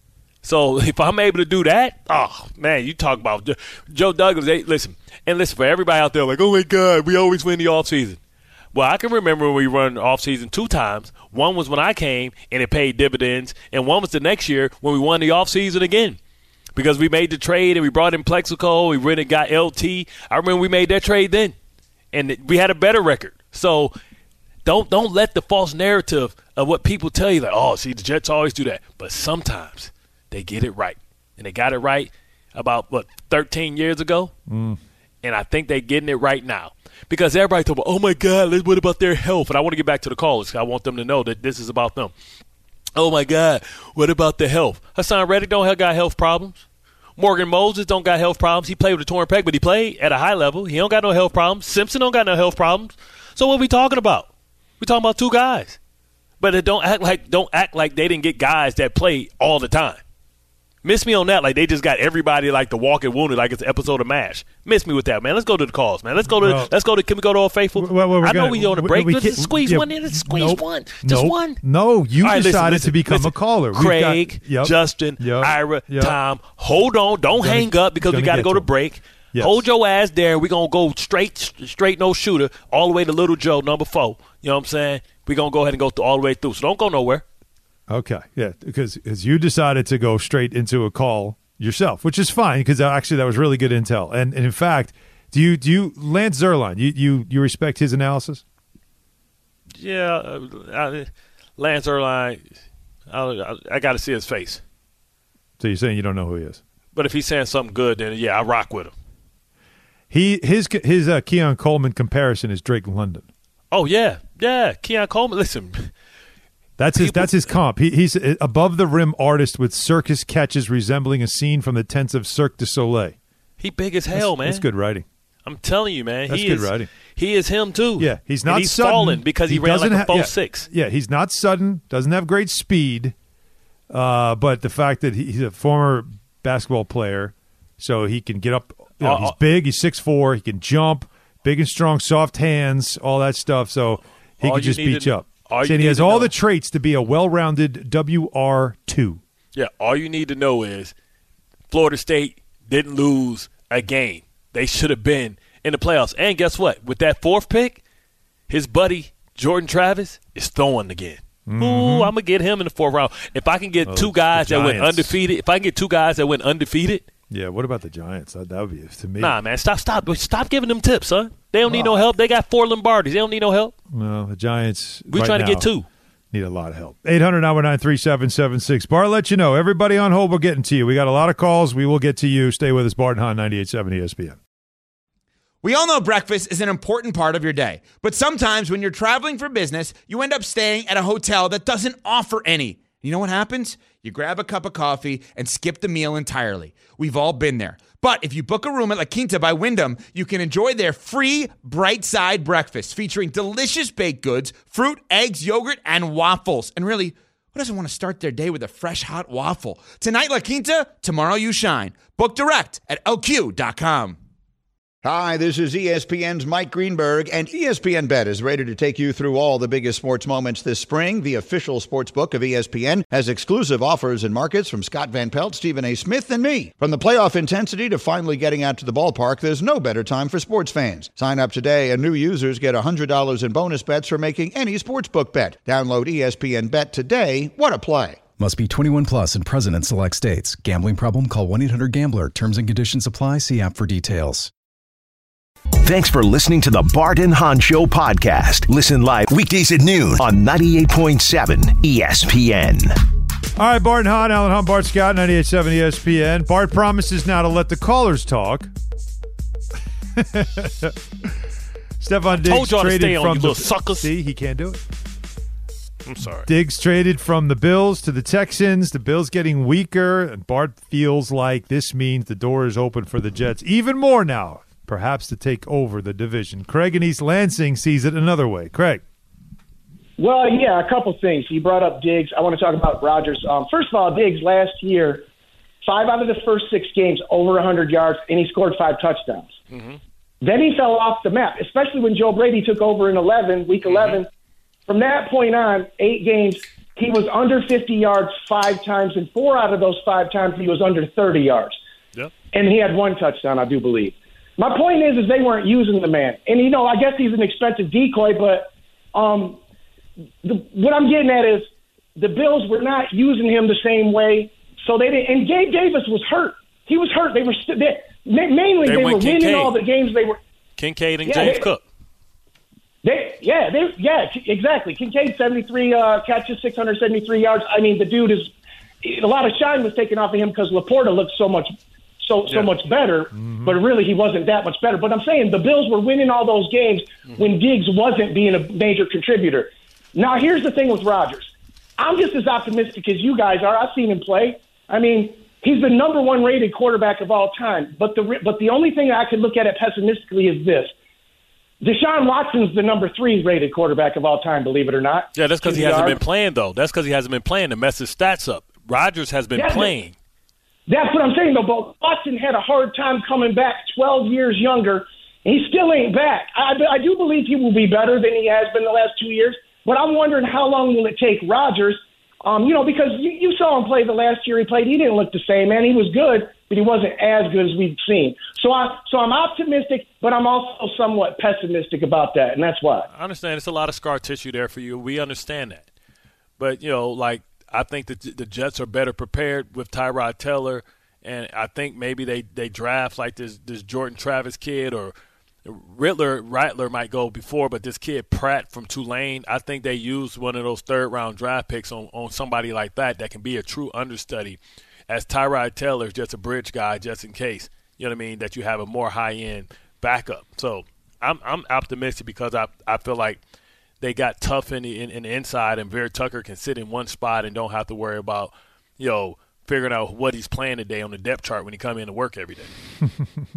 So if I'm able to do that, oh, man, you talk about Joe Douglas. They, listen, and listen, for everybody out there like, oh, my God, we always win the offseason. Well, I can remember when we run the offseason two times. One was when I came, and it paid dividends, and one was the next year when we won the offseason again because we made the trade and we brought in Plexico. We went and got L T. I remember we made that trade then, and we had a better record. So don't don't let the false narrative of what people tell you, like, oh, see, the Jets always do that. But sometimes they get it right. And they got it right about, what, thirteen years ago? Mm. And I think they're getting it right now. Because everybody talk about, oh, my God, what about their health? And I want to get back to the callers. I want them to know that this is about them. Oh, my God, what about the health? Hassan Reddick don't have got health problems. Morgan Moses don't got health problems. He played with a torn pec, but he played at a high level. He don't got no health problems. Simpson don't got no health problems. So what are we talking about? We're talking about two guys. But it don't act like don't act like they didn't get guys that play all the time. Miss me on that, like they just got everybody like the walking wounded, like it's an episode of MASH. Miss me with that, man. Let's go to the calls, man. Let's go to well, let's go to. Can we go to Old Faithful? Well, well, I know gonna, we on a break. We, we Let's squeeze yeah, one in. Let's squeeze nope, one. Just nope, one. No, you right, decided listen, listen, to become listen. a caller. We've Craig, got, yep, Justin, yep, Ira, yep. Tom. Hold on. Don't gonna, hang up because we got to go to him. break. Yes. Hold your ass there. We're going to go straight, straight no shooter all the way to Little Joe, number four. You know what I'm saying? We're going to go ahead and go through all the way through. So don't go nowhere. Okay, yeah, because because you decided to go straight into a call yourself, which is fine because actually that was really good intel. And, and in fact, do you do you Lance Zierlein? You you you respect his analysis? Yeah, uh, I, Lance Zierlein. I, I, I got to see his face. So you're saying you don't know who he is? But if he's saying something good, then yeah, I rock with him. He his his uh, Keon Coleman comparison is Drake London. Oh yeah, yeah, Keon Coleman. Listen. That's his. People, that's his comp. He, he's an above the rim artist with circus catches resembling a scene from the tents of Cirque du Soleil. He big as hell, that's, man. That's good writing. I'm telling you, man. That's he good is, writing. He is him too. Yeah, he's not. And he's sudden. fallen because he, he ran like a four yeah, six. Yeah, he's not sudden. Doesn't have great speed. Uh, but the fact that he's a former basketball player, so he can get up. You know, uh, he's big. He's six four. He can jump. Big and strong, soft hands, all that stuff. So he can just beat you up. Saying he has all know. the traits to be a well-rounded W R two. Yeah, all you need to know is Florida State didn't lose a game. They should have been in the playoffs. And guess what? With that fourth pick, his buddy Jordan Travis is throwing again. Mm-hmm. Ooh, I'm going to get him in the fourth round. If I can get oh, two guys that went undefeated, if I can get two guys that went undefeated. Yeah, what about the Giants? That, that would be to me. Nah, man, stop, stop, stop giving them tips, son. They don't need no help. They got four Lombardis. They don't need no help. No, the Giants. We're right trying now to get two. Need a lot of help. eight hundred nine one nine three seven seven six. Bart, let you know. Everybody on hold, we're getting to you. We got a lot of calls. We will get to you. Stay with us. Bart and Hahn, ninety-eight point seven E S P N. We all know breakfast is an important part of your day. But sometimes when you're traveling for business, you end up staying at a hotel that doesn't offer any. You know what happens? You grab a cup of coffee and skip the meal entirely. We've all been there. But if you book a room at La Quinta by Wyndham, you can enjoy their free Bright Side breakfast featuring delicious baked goods, fruit, eggs, yogurt, and waffles. And really, who doesn't want to start their day with a fresh, hot waffle? Tonight, La Quinta, tomorrow you shine. Book direct at L Q dot com. Hi, this is E S P N's Mike Greenberg, and E S P N Bet is ready to take you through all the biggest sports moments this spring. The official sports book of E S P N has exclusive offers and markets from Scott Van Pelt, Stephen A. Smith, and me. From the playoff intensity to finally getting out to the ballpark, there's no better time for sports fans. Sign up today, and new users get one hundred dollars in bonus bets for making any sportsbook bet. Download E S P N Bet today. What a play. Must be twenty-one plus and present in select states. Gambling problem? Call one eight hundred gambler. Terms and conditions apply. See app for details. Thanks for listening to the Bart and Hahn Show podcast. Listen live weekdays at noon on ninety-eight point seven E S P N. All right, Bart and Hahn, Alan Hahn, Bart Scott, ninety-eight point seven E S P N. Bart promises now to let the callers talk. Stephon Diggs traded from the suckers. See, he can't do it. I'm sorry. Diggs traded from the Bills to the Texans. The Bills getting weaker, and Bart feels like this means the door is open for the Jets even more now, perhaps to take over the division. Craig in East Lansing sees it another way. Craig. Well, yeah, a couple things. You brought up Diggs. I want to talk about Rodgers. Um, first of all, Diggs last year, five out of the first six games, over one hundred yards, and he scored five touchdowns. Mm-hmm. Then he fell off the map, especially when Joe Brady took over in eleven, week eleven. Mm-hmm. From that point on, eight games, he was under fifty yards five times, and four out of those five times he was under thirty yards. Yep. And he had one touchdown, I do believe. My point is, is they weren't using the man. And, you know, I guess he's an expensive decoy, but um, the, what I'm getting at is the Bills were not using him the same way. So they didn't. And Gabe Davis was hurt. He was hurt. They were st- they, mainly they, they were winning Kincaid. all the games they were. Kincaid and yeah, James they, Cook. They, yeah, they, yeah, exactly. Kincaid, seventy-three uh, catches, six hundred seventy-three yards. I mean, the dude is a lot of shine was taken off of him because Laporta looked so much, so so yeah. much better. Mm-hmm. But really, he wasn't that much better. But I'm saying the Bills were winning all those games mm-hmm. when Diggs wasn't being a major contributor. Now, here's the thing with Rodgers. I'm just as optimistic as you guys are. I've seen him play. I mean, he's the number one rated quarterback of all time. But the but the only thing I could look at it pessimistically is this. Deshaun Watson's the number three rated quarterback of all time, believe it or not. Yeah, that's because he hasn't been playing, though. That's because he hasn't been playing to mess his stats up. Rodgers has been that's playing. It. That's what I'm saying, though. But Watson had a hard time coming back twelve years younger, and he still ain't back. I, I do believe he will be better than he has been the last two years, but I'm wondering how long will it take Rodgers, um, you know, because you, you saw him play the last year he played. He didn't look the same, man. He was good, but he wasn't as good as we've seen. So, I, so I'm optimistic, but I'm also somewhat pessimistic about that, and that's why. I understand. It's a lot of scar tissue there for you. We understand that. But, you know, like, I think that the Jets are better prepared with Tyrod Taylor, and I think maybe they, they draft like this this Jordan Travis kid, or Rittler, Rattler might go before, but this kid Pratt from Tulane, I think they use one of those third-round draft picks on, on somebody like that that can be a true understudy, as Tyrod Taylor is just a bridge guy just in case, you know what I mean, that you have a more high-end backup. So I'm I'm optimistic because I I feel like they got tough in the, in, in the inside, and Vera Tucker can sit in one spot and don't have to worry about, you know, figuring out what he's playing today on the depth chart when he come in to work every day.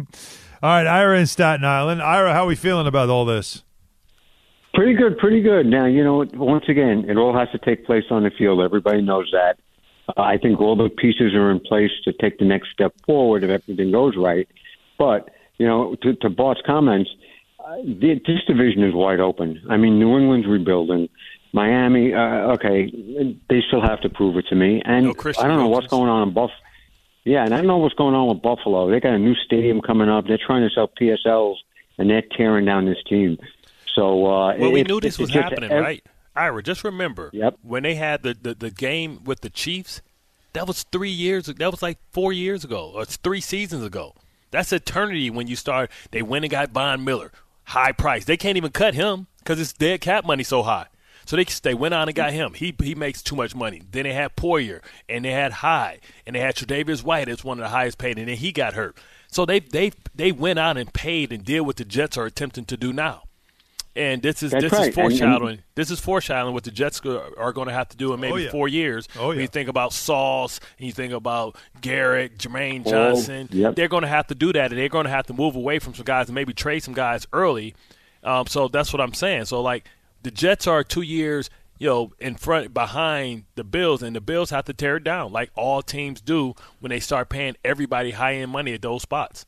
All right, Ira in Staten Island. Ira, how are we feeling about all this? Pretty good, pretty good. Now, you know, once again, it all has to take place on the field. Everybody knows that. Uh, I think all the pieces are in place to take the next step forward if everything goes right. But, you know, to, to Bart's comments, uh, the, this division is wide open. I mean, New England's rebuilding. Miami, uh, okay, they still have to prove it to me. And no I don't know what's going on in Buffalo. Yeah, and I don't know what's going on with Buffalo. They got a new stadium coming up. They're trying to sell P S Ls, and they're tearing down this team. So, uh, well, we it, knew this it, was happening, ev- right? Ira, just remember, yep. when they had the, the, the game with the Chiefs, that was three years. That was like four years ago, or it's three seasons ago. That's eternity when you start. They went and got Von Miller, high price. They can't even cut him because it's dead cap money so high. So they they went on and got him. He he makes too much money. Then they had Poyer, and they had Hyde, and they had Tre'Davious White as one of the highest paid, and then he got hurt. So they they they went out and paid and did what the Jets are attempting to do now. And this is That's this right. is foreshadowing. And, and, this is foreshadowing what the Jets are going to have to do in maybe oh, yeah. four years. Oh, yeah. When you think about Sauce, and you think about Garrett, Jermaine Johnson, oh, yep. they're going to have to do that, and they're going to have to move away from some guys and maybe trade some guys early. Um, so that's what I'm saying. So like the Jets are two years, you know, in front behind the Bills, and the Bills have to tear it down like all teams do when they start paying everybody high end money at those spots.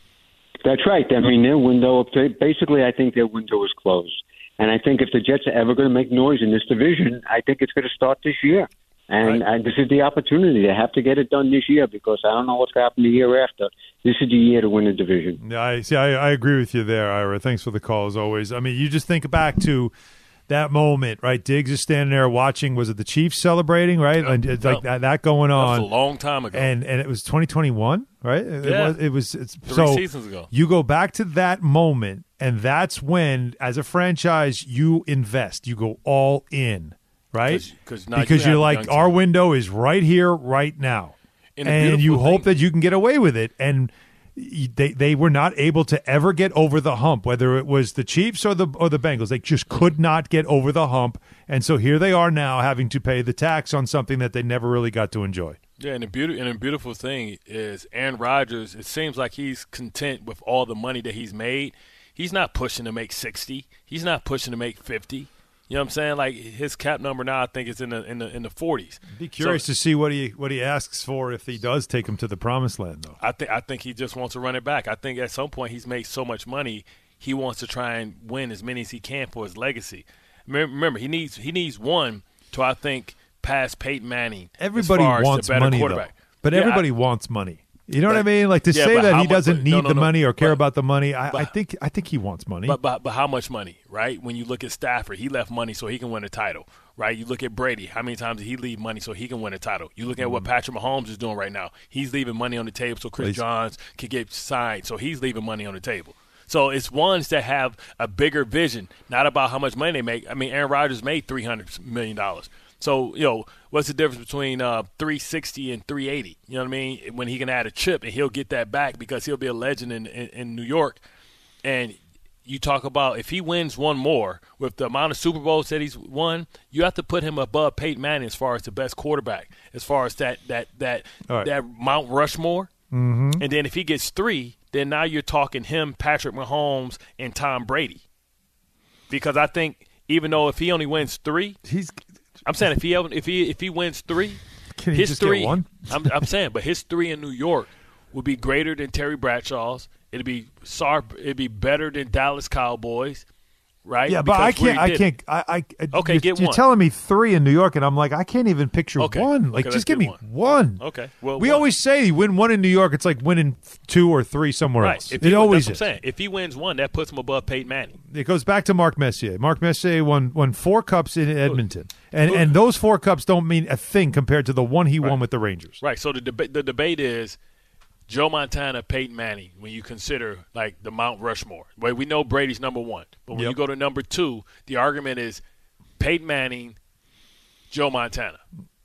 That's right. I mean, their window, basically, I think their window is closed. And I think if the Jets are ever going to make noise in this division, I think it's going to start this year. And, right. and this is the opportunity. They have to get it done this year because I don't know what's going to happen the year after. This is the year to win the division. Yeah, I see. I, I agree with you there, Ira. Thanks for the call as always. I mean, you just think back to that moment, right? Diggs is standing there watching. Was it the Chiefs celebrating, right? Yep. And it's like Yep. that, that going on. That was a long time ago. And and it was twenty twenty-one, right? It Yeah. was. It was it's, Three so seasons ago. You go back to that moment, and that's when, as a franchise, you invest. You go all in, right? Cause, cause because you you're like, our window is right here, right now, And, and you thing, hope that you can get away with it. And they they were not able to ever get over the hump, whether it was the Chiefs or the or the Bengals. They just could not get over the hump, and so here they are now having to pay the tax on something that they never really got to enjoy. Yeah, and the beauty and the beautiful thing is Aaron Rodgers. It seems like he's content with all the money that he's made. He's not pushing to make sixty. He's not pushing to make fifty. You know what I'm saying? Like his cap number now, I think is in the in the in the forties. Be curious so, to see what he what he asks for if he does take him to the promised land, though. I think I think he just wants to run it back. I think at some point he's made so much money, he wants to try and win as many as he can for his legacy. Remember, he needs he needs one to I think pass Peyton Manning. Everybody as far wants as the better money, quarterback. though. But yeah, everybody I, wants money. You know but, what I mean? Like to yeah, say that he much, doesn't need no, no, the no, money or care but, about the money. I, but, I think I think he wants money. But, but but how much money, right? When you look at Stafford, he left money so he can win a title, right? You look at Brady, how many times did he leave money so he can win a title? You look at mm. what Patrick Mahomes is doing right now. He's leaving money on the table so Chris Please. Johns can get signed, so he's leaving money on the table. So it's ones that have a bigger vision, not about how much money they make. I mean, Aaron Rodgers made three hundred million dollars. So, you know, what's the difference between uh, three sixty and three eighty? You know what I mean? When he can add a chip and he'll get that back because he'll be a legend in, in, in New York. And you talk about if he wins one more with the amount of Super Bowls that he's won, you have to put him above Peyton Manning as far as the best quarterback, as far as that that that right. that Mount Rushmore. Mm-hmm. And then if he gets three, then now you're talking him, Patrick Mahomes, and Tom Brady. because I think even though if he only wins three, he's. I'm saying if he if he if he wins three, can he his just three. Get one? I'm, I'm saying, but his three in New York would be greater than Terry Bradshaw's. It'd be sharp. It'd be better than Dallas Cowboys. Right? Yeah, but because I can't. I did. can't. I. I okay, you're, get one. You're telling me three in New York, and I'm like, I can't even picture okay. one. Like, okay, just give me one. one. Okay. Well, we one. always say you win one in New York. It's like winning two or three somewhere right. else. If it he, always that's is. what I'm saying. If he wins one, that puts him above Peyton Manning. It goes back to Mark Messier. Mark Messier won won four cups in Edmonton, and and those four cups don't mean a thing compared to the one he right. won with the Rangers. Right. So the debate the debate is Joe Montana, Peyton Manning, when you consider like the Mount Rushmore. Well, we know Brady's number one. But when yep. you go to number two, the argument is Peyton Manning, Joe Montana.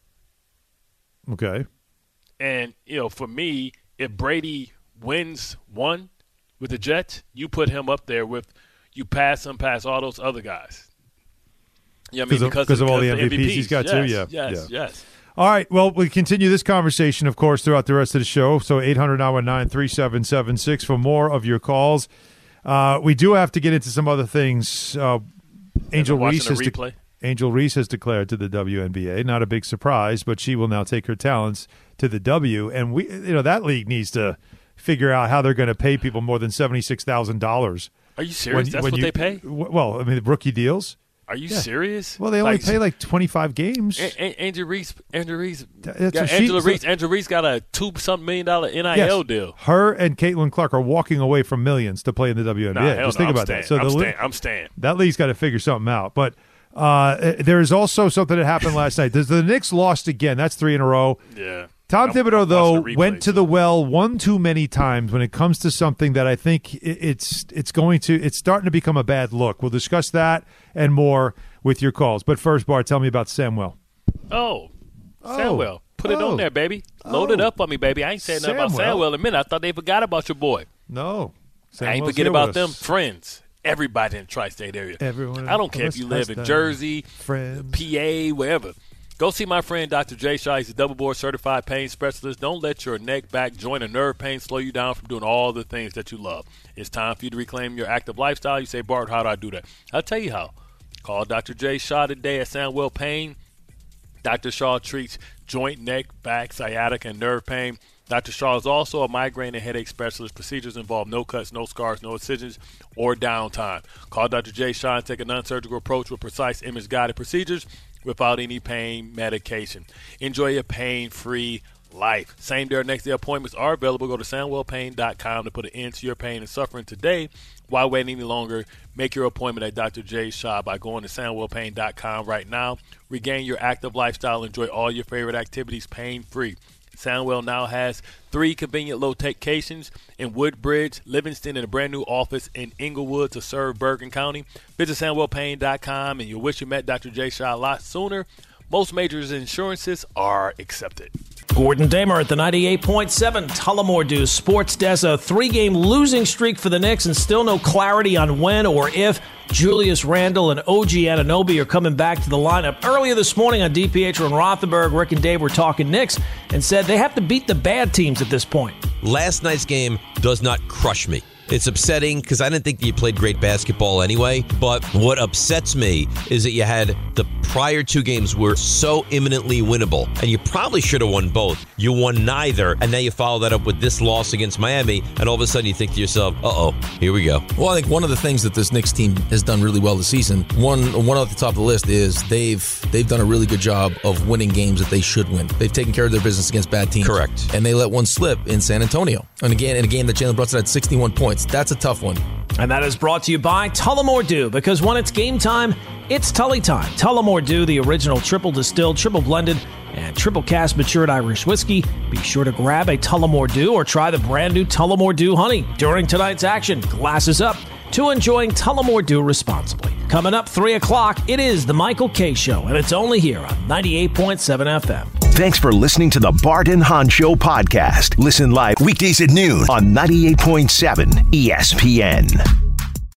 Okay. And, you know, for me, if Brady wins one with the Jets, you put him up there with you pass him past all those other guys. You know what I mean? Because of, of, of all the M V Ps, M V Ps he's got yes, too. Yeah. Yes, yeah. yes. All right. Well, we continue this conversation, of course, throughout the rest of the show. So eight hundred nine one nine three seven seven six for more of your calls. Uh, we do have to get into some other things. Uh, Angel Reese has de- Angel Reese has declared to the W N B A. Not a big surprise, but she will now take her talents to the W. And we, you know, that league needs to figure out how they're going to pay people more than seventy six thousand dollars. Are you serious? When, That's when what you, they pay? Well, I mean, rookie deals. Are you yeah. serious? Well, they only like, pay like twenty-five games. A- a- Angel Reese, Angel Reese, That's got, she, Angela so, Reese, Angela Reese got a two something million dollar N I L yes, deal. Her and Caitlin Clark are walking away from millions to play in the W N B A. Nah, hell Just no, think I'm about staying. that. So I'm the staying. I'm staying. That league's got to figure something out. But uh, there is also something that happened last night. The, the Knicks lost again. That's three in a row. Yeah. Tom I'm, Thibodeau, I'm though, replay, went to so. the well one too many times when it comes to something that I think it's it's going to it's starting to become a bad look. We'll discuss that and more with your calls. But first, Bart, tell me about Samwell. Oh, oh. Samwell. Put it oh. on there, baby. Load oh. it up on me, baby. I ain't saying nothing about Samwell in a minute. I thought they forgot about your boy. No. Samwell's I ain't forget here about with them us. friends. Everybody in the tri-state area. Everyone. I don't care if you live in Jersey, friends. P A, wherever. Go see my friend Doctor Jay Shaw. He's a double board certified pain specialist. Don't let your neck, back, joint, or nerve pain slow you down from doing all the things that you love. It's time for you to reclaim your active lifestyle. You say, Bart, how do I do that? I'll tell you how. Call Doctor Jay Shaw today at Sandwell Pain. Doctor Shaw treats joint, neck, back, sciatica, and nerve pain. Doctor Shaw is also a migraine and headache specialist. Procedures involve no cuts, no scars, no incisions, or downtime. Call Doctor Jay Shaw and take a non-surgical approach with precise image-guided procedures without any pain medication. Enjoy a pain-free life. Same day or next day appointments are available. Go to sandwell pain dot com to put an end to your pain and suffering today. Why wait any longer? Make your appointment at Doctor Jay Shaw by going to sandwell pain dot com right now. Regain your active lifestyle. Enjoy all your favorite activities pain-free. Sandwell now has three convenient locations in Woodbridge, Livingston, and a brand new office in Inglewood to serve Bergen County. Visit sandwell pain dot com and you'll wish you met Doctor Jay Shaw a lot sooner. Most major insurances are accepted. Gordon Damer at the ninety-eight point seven Tullamore Dew Sports Desk. A three-game losing streak for the Knicks and still no clarity on when or if Julius Randle and O G Anunoby are coming back to the lineup. Earlier this morning on DiPietro and Rothenberg, Rick and Dave were talking Knicks and said they have to beat the bad teams at this point. Last night's game does not crush me. It's upsetting because I didn't think that you played great basketball anyway. But what upsets me is that you had the prior two games were so imminently winnable, and you probably should have won both. You won neither, and now you follow that up with this loss against Miami, and all of a sudden you think to yourself, uh-oh, here we go. Well, I think one of the things that this Knicks team has done really well this season, one one at the top of the list is they've they've done a really good job of winning games that they should win. They've taken care of their business against bad teams. Correct. And they let one slip in San Antonio. And again, in a game that Jalen Brunson had sixty-one points. That's a tough one. And that is brought to you by Tullamore Dew, because when it's game time, it's Tully time. Tullamore Dew, the original triple distilled, triple blended, and triple cast matured Irish whiskey. Be sure to grab a Tullamore Dew or try the brand new Tullamore Dew Honey during tonight's action. Glasses up to enjoying Tullamore Dew responsibly. Coming up three o'clock, it is the Michael K. Show, and it's only here on ninety-eight point seven F M. Thanks for listening to the Bart and Hahn Show podcast. Listen live weekdays at noon on ninety-eight point seven E S P N.